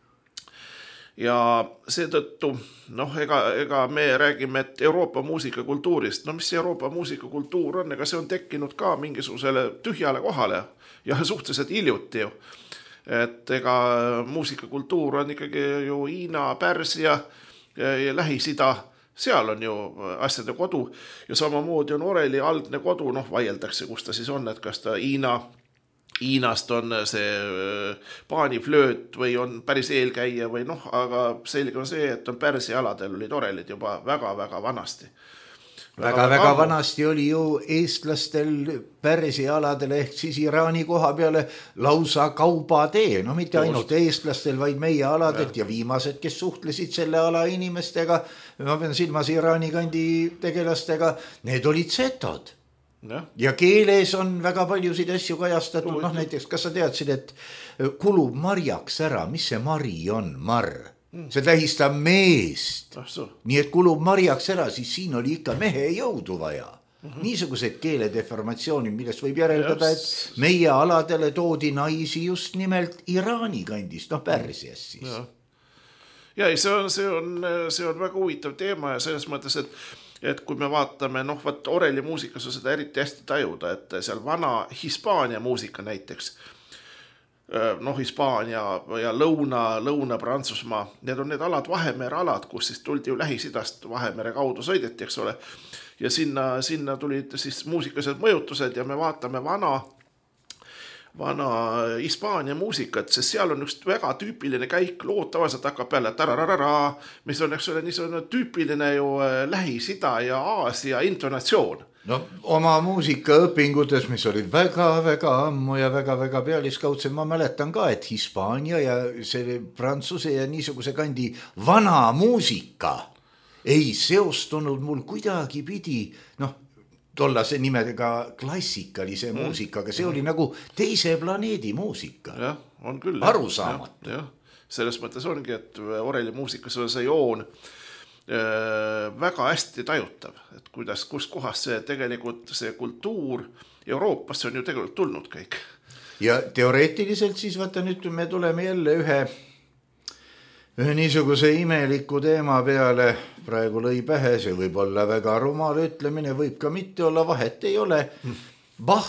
Ja seetõttu, noh, ega, ega me räägime, et Euroopa muusikakultuurist, no mis Euroopa muusikakultuur on, ega see on tekkinud ka mingisugusele tühjale kohale ja suhteliselt hiljuti ju. Et ega muusikakultuur on ikkagi ju Hiina, Pärsia ja Lähis-Ida, seal on ju asjade kodu ja samamoodi on Oreli algne kodu, noh, vaieldakse, kus ta siis on, et kas ta Hiina Hiinast on see paaniflööt või on päris eelkäija või noh, aga selge on see, et on Pärsia aladel olid orelid juba väga-väga vanasti. Väga-väga vanasti oli ju eestlastel Pärsia aladel ehk siis Iraani koha peale lausa kaubatee, no mitte ainult eestlastel, vaid meie aladelt ja, ja viimased, kes suhtlesid selle ala inimestega, ma pean silmas Iraani kandi tegelastega, need olid setod. Ja. ja keeles on väga paljusid asju kajastatud, noh näiteks, kas sa teadsid, et kulub marjaks ära, mis see mari on, marr? See tähistab meest. Nii et kulub marjaks ära, siis siin oli ikka mehe jõudu vaja. Mm-hmm. Niisugused keeledeformatsioonid, millest võib järeldada, et meie aladele toodi naisi just nimelt Iraani kandist, noh Pärsias siis. Ja, ja see, on, see, on, see on väga huvitav teema ja selles mõttes, et, et kui me vaatame, noh, vaat oreli muusikas on seda eriti hästi tajuda, et seal vana Hispaania muusika näiteks, noh, Hispaania ja lõuna, lõuna Prantsusmaa, need on need alad, Vahemere alad, kus siis tuldi ju Lähis-Idast Vahemere kaudu sõideti, eks ole. Ja sinna, sinna tulid siis muusikalised mõjutused ja me vaatame vana, vana Hispaania muusikat, sest seal on üks väga tüüpiline käik, lood tavaliselt hakkab peale tarararara, mis on, eks ole, niisugune tüüpiline ju Lähis-Ida ja Aasia intonatsioon. No oma muusikaõpingutes, mis olid väga-väga ammu ja väga-väga pealiskaudse, ma mäletan ka, et Hispaania ja see Prantsuse ja niisuguse kandi vana muusika ei seostunud mul kuidagi pidi, noh, tollase nimedega klassikalise mm. muusikaga, see oli mm. nagu teise planeedi muusika. Jah, on küll. Arusaamatu. Ja, ja. Selles mõttes ongi, et oreli muusikas on see joon äh, väga hästi tajutav, et kuidas, kus kohas see tegelikult see kultuur Euroopasse on ju tegelikult tulnud kõik. Ja teoreetiliselt siis vaata nüüd me tuleme jälle ühe Ühe niisuguse imeliku teema peale praegu lõi pähe, see võib olla väga rumal ütlemine, võib ka mitte olla, vahet ei ole. Bach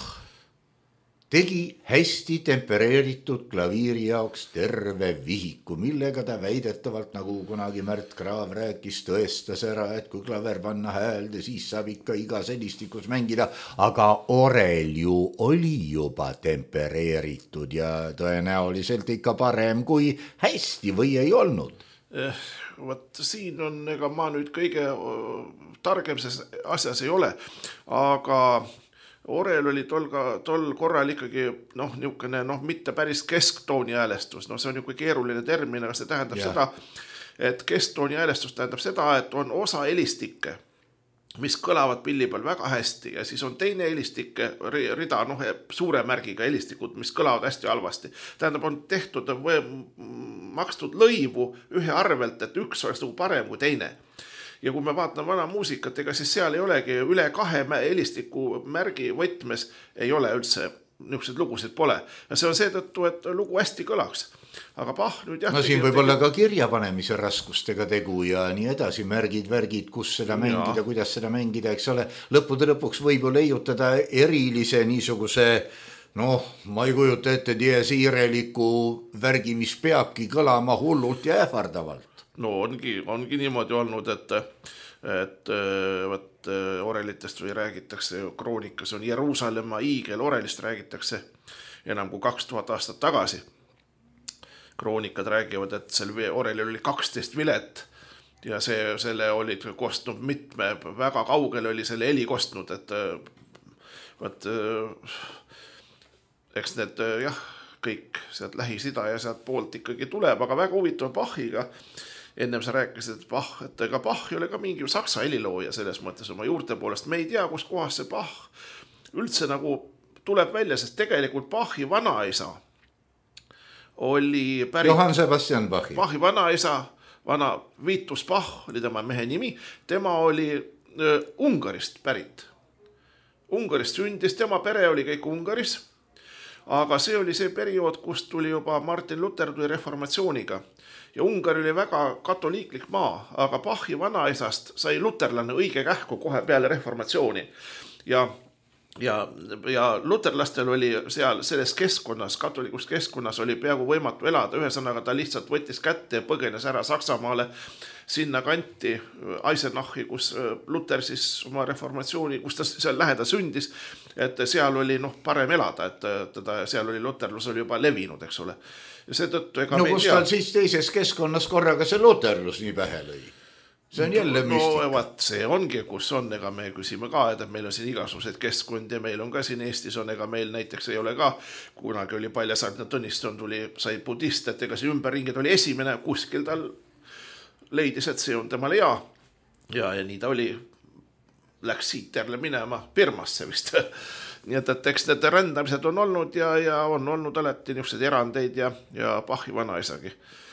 tegi hästi tempereeritud klaviiri jaoks terve vihiku, millega ta väidetavalt, nagu kunagi Märt Kraav rääkis, tõestas ära, et kui klaver panna häälde, siis saab ikka iga sellistikus mängida, aga orel ju oli juba tempereeritud ja tõenäoliselt ikka parem kui hästi või ei olnud. Eh, võt, siin on, ega ma nüüd kõige targem asjas ei ole, aga orel oli tol, tol korral ikkagi noh, niisugune, noh, mitte päris kesktooni häälestus, no see on niisugune keeruline termin, aga see tähendab ja. seda, et kesktooni häälestus tähendab seda, et on osa helistikke, mis kõlavad pilli peal väga hästi ja siis on teine helistike rida, noh, suure märgiga helistikud, mis kõlavad hästi halvasti. Tähendab, on tehtud või makstud lõivu ühe arvelt, et üks oleks nagu parem kui teine. Ja kui me vaatame vana muusikat, ega siis seal ei olegi üle kahe helistiku märgi võtmes ei ole üldse, niisuguseid lugusid pole. Ja see on seetõttu, et lugu hästi kõlaks. Aga pah, nüüd jah... No siin võib olla ka kirjapanemise raskustega tegu ja nii edasi, märgid, värgid, kus seda mängida, ja. kuidas seda mängida, eks ole. Lõppude lõpuks võib ju leiutada erilise niisuguse, noh, ma ei kujuta ette diesiireliku värgi, mis peabki kõlama hullult ja ähvardavalt. No ongi, ongi niimoodi olnud, et, et võt, orelitest või räägitakse, kroonikas on Jeruusalemma iigel orelist räägitakse enam kui kaks tuhat aastat tagasi. Kroonikad räägivad, et sel orelil oli kaksteist vilet ja see, selle olid kostnud mitme, väga kaugele oli selle heli kostnud, et võt, eks need jah, kõik sealt Lähis-Ida ja sealt poolt ikkagi tuleb, aga väga huvitav Bachiga. Ennem sa rääkisid, et Bach, et ega Bach ei ole ka mingi saksa helilooja selles mõttes oma juurte poolest. Me ei tea, kus kohas see Bach üldse nagu tuleb välja, sest tegelikult Bachi vanaisa oli pärit... Johann Sebastian Bachi. Bachi vanaisa, vana Vitus Bach oli tema mehe nimi. Tema oli äh, Ungarist pärit. Ungarist sündis, tema pere oli kõik Ungaris. Aga see oli see periood, kus tuli juba Martin Luther tuli reformatsiooniga. Ja Ungari oli väga katoliiklik maa, aga Bachi vanaisast sai luterlane õige kähku kohe peale reformatsiooni. Ja, ja, ja luterlastel oli seal selles keskkonnas, katolikus keskkonnas oli peaaegu võimatu elada. Ühesõnaga ta lihtsalt võttis kätte ja põgenes ära Saksamaale sinna kanti Eisenachi, kus Luther siis oma reformatsiooni, kus ta seal läheda sündis, et seal oli noh, parem elada, et teda, seal oli luterlus oli juba levinud, eks ole. Ja seetõttu ega no kus tal siis teises keskkonnas korraga see luterlus nii pähe lõi? See on jälle müstika. No vaat see ongi, kus on, ega me küsime ka, et meil on siin igasuguseid keskkond ja meil on ka siin Eestis on, ega meil näiteks ei ole ka, kunagi oli Paljasardne Tõniston, tuli, sai budist, et ega see ümberringid oli esimene, kuskil tal leidis, et see on temale hea ja, ja nii ta oli, läks siit järle minema Birmasse vist. Nii et, et eks need rändamised on olnud ja, ja on olnud alati niisugused erandeid ja, ja Bachi vanaisagi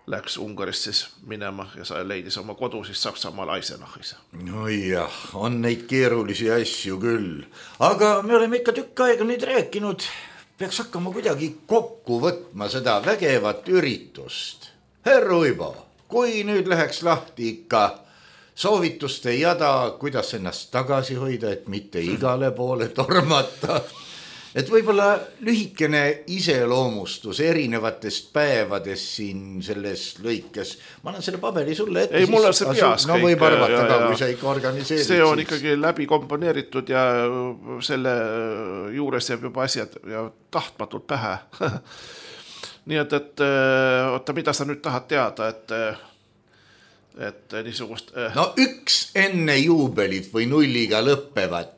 läks Ungarist siis minema ja sa leidis oma kodu siis Saksamaal Eisenachis. No jah, on neid keerulisi asju küll, aga me oleme ikka tükk aega nüüd rääkinud, peaks hakkama kuidagi kokku võtma seda vägevat üritust. Härra Uibo, kui nüüd läheks lahti ikka soovituste jada, kuidas ennast tagasi hoida, et mitte igale poole tormata, et võib-olla lühikene iseloomustus erinevatest päevadest siin selles lõikes. Ma annan selle paberi sulle ette. Ei, mul on see peas no, kõik. No võib arvata ka, kui sa ikka organiseerid. See on siis ikkagi läbi komponeeritud ja selle juures jääb juba asjad ja tahtmatult pähe. Nii et, et oota, mida sa nüüd tahad teada, et, et niisugust... No üks enne juubelit või nulliga lõppevat.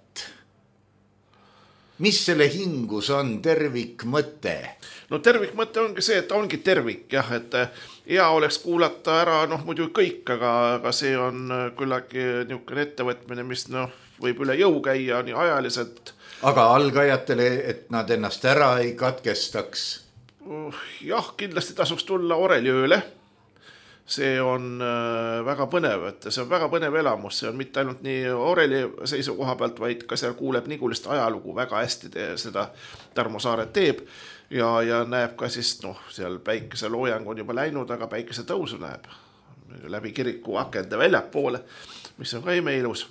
Mis selle hingus on tervikmõte? No tervikmõte ongi see, et ongi tervik, jah, et hea oleks kuulata ära, noh muidu kõik, aga, aga see on küllagi niisugune ettevõtmine, mis noh, võib üle jõu käia nii ajaliselt. Aga algajatele, et nad ennast ära ei katkestaks? Jah, kindlasti tasuks tulla Oreliööle. See on väga põnev, et see on väga põnev elamus, see on mitte ainult nii Oreli seisukoha pealt, vaid ka seal kuuleb Nigulist ajalugu väga hästi te, seda Tarmo Saaret teeb ja, ja näeb ka siis, noh, seal päikese loojang on juba läinud, aga päikese tõusu näeb läbi kiriku akende väljapoole, mis on ka imeilus.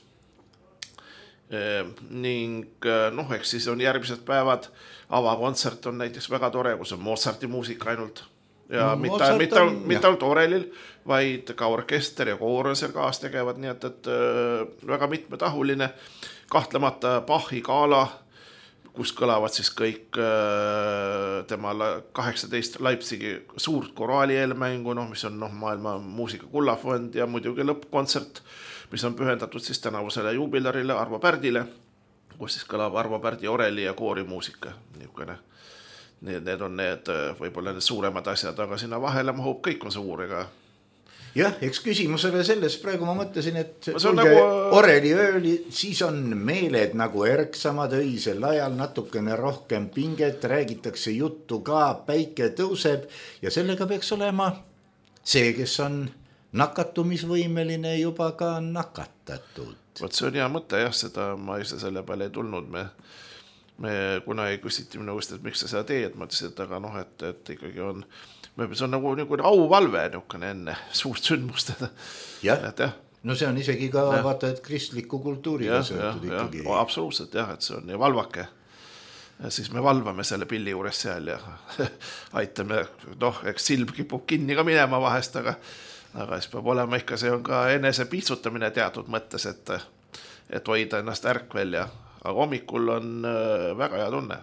E, ning noh, eks siis on järgmised päevad, avakontsert on näiteks väga tore, kus on Mozarti muusika ainult. Ja no, mitte, mitte, on, mitte ainult Orelil, vaid ka orkester ja koor on seal kaas tegevad, nii et, et väga mitmetahuline. Kahtlemata Bachi gala, kus kõlavad siis kõik tema kaheksateist Leipzigi suurt koraali eelmängu, no, mis on noh, maailma muusika kullafond ja muidugi lõppkontsert, mis on pühendatud siis tänavusele juubilarile Arvo Pärdile, kus siis kõlab Arvo Pärdi Oreli ja koori muusika, niisugune. Need, need on need võib-olla need suuremad asjad, aga sinna vahele mahub kõik on suur, ega... Jah, eks küsimusele selles praegu ma mõtlesin, et nagu... Oreli ööli, siis on meeled nagu erksamad öisel ajal, natukene rohkem pinget, räägitakse juttu ka, päike tõuseb ja sellega peaks olema see, kes on nakatumisvõimeline juba ka nakatatud. Võt, see on hea mõte, jah, seda ma ise selle peale ei tulnud, me... me kuna ei küsiti minu käest, et miks sa seda teed, ma ütlesin, et aga noh, et, et ikkagi on, see on nagu niisugune auvalve niisugune enne suurt sündmust. Jah, et, jah. No see on isegi ka ja. Vaata, et kristliku kultuuriga söötud ja, ikkagi. Ja, absoluutselt jah, et see on nii valvake. Ja siis me valvame selle pilli juures seal ja aitame, noh, eks silm kipub kinni ka minema vahest, aga, aga siis peab olema ikka, see on ka enese piitsutamine teatud mõttes, et, et hoida ennast ärkvel ja aga hommikul on väga hea tunne.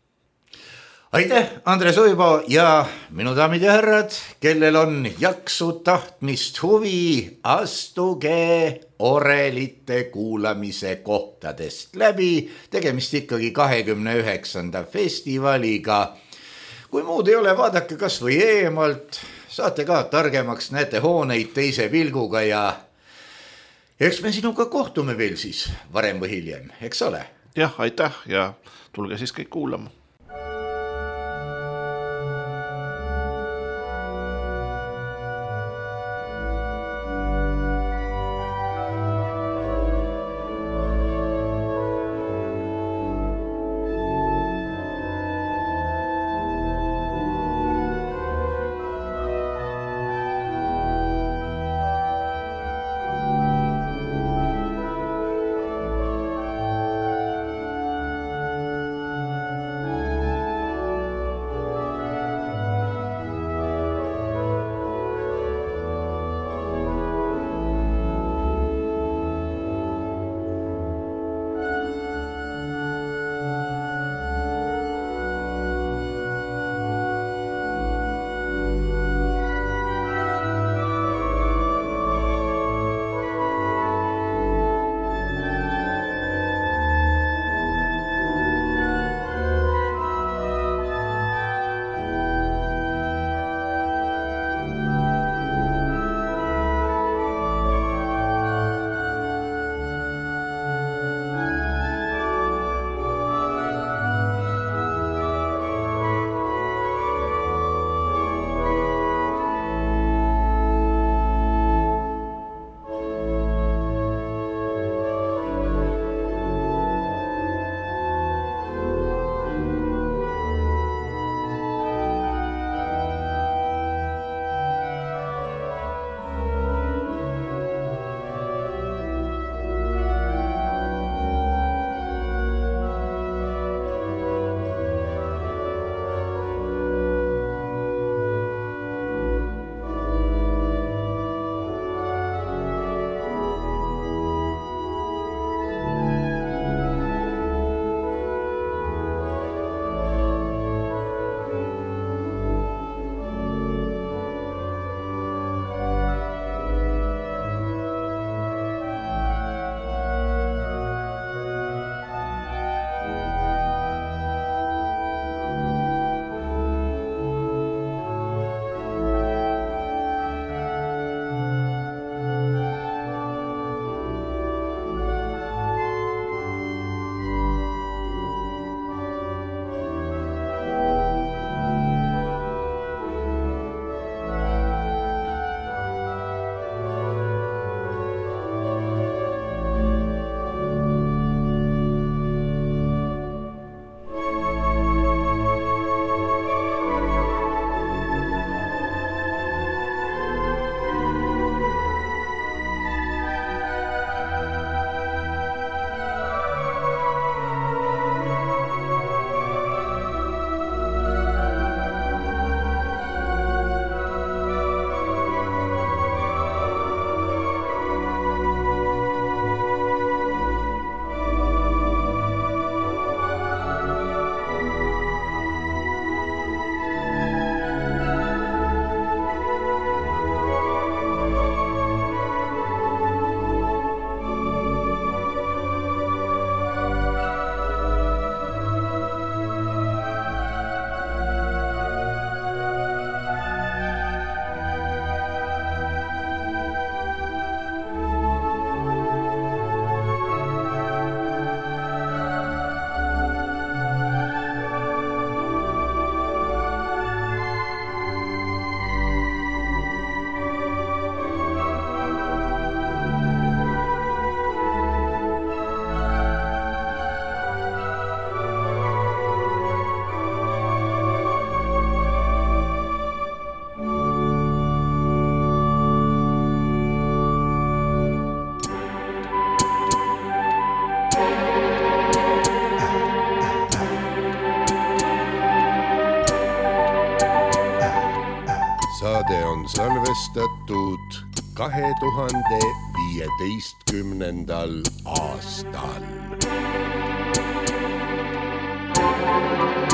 Aitäh, Andres Uibo ja minu daamid ja härrad, kellel on jaksu tahtmist huvi, astuge Orelite kuulamise kohtadest läbi. Tegemist ikkagi kahekümne üheksanda festivaliga. Kui muud ei ole, vaadake kas või eemalt, saate ka targemaks, näete hooneid teise pilguga ja eks me sinuga kohtume veel siis varem või hiljem, eks ole? Jah, aitäh ja tulge siis kõik kuulama. on salvestatud kahe tuhande viieteistkümnendal aastal.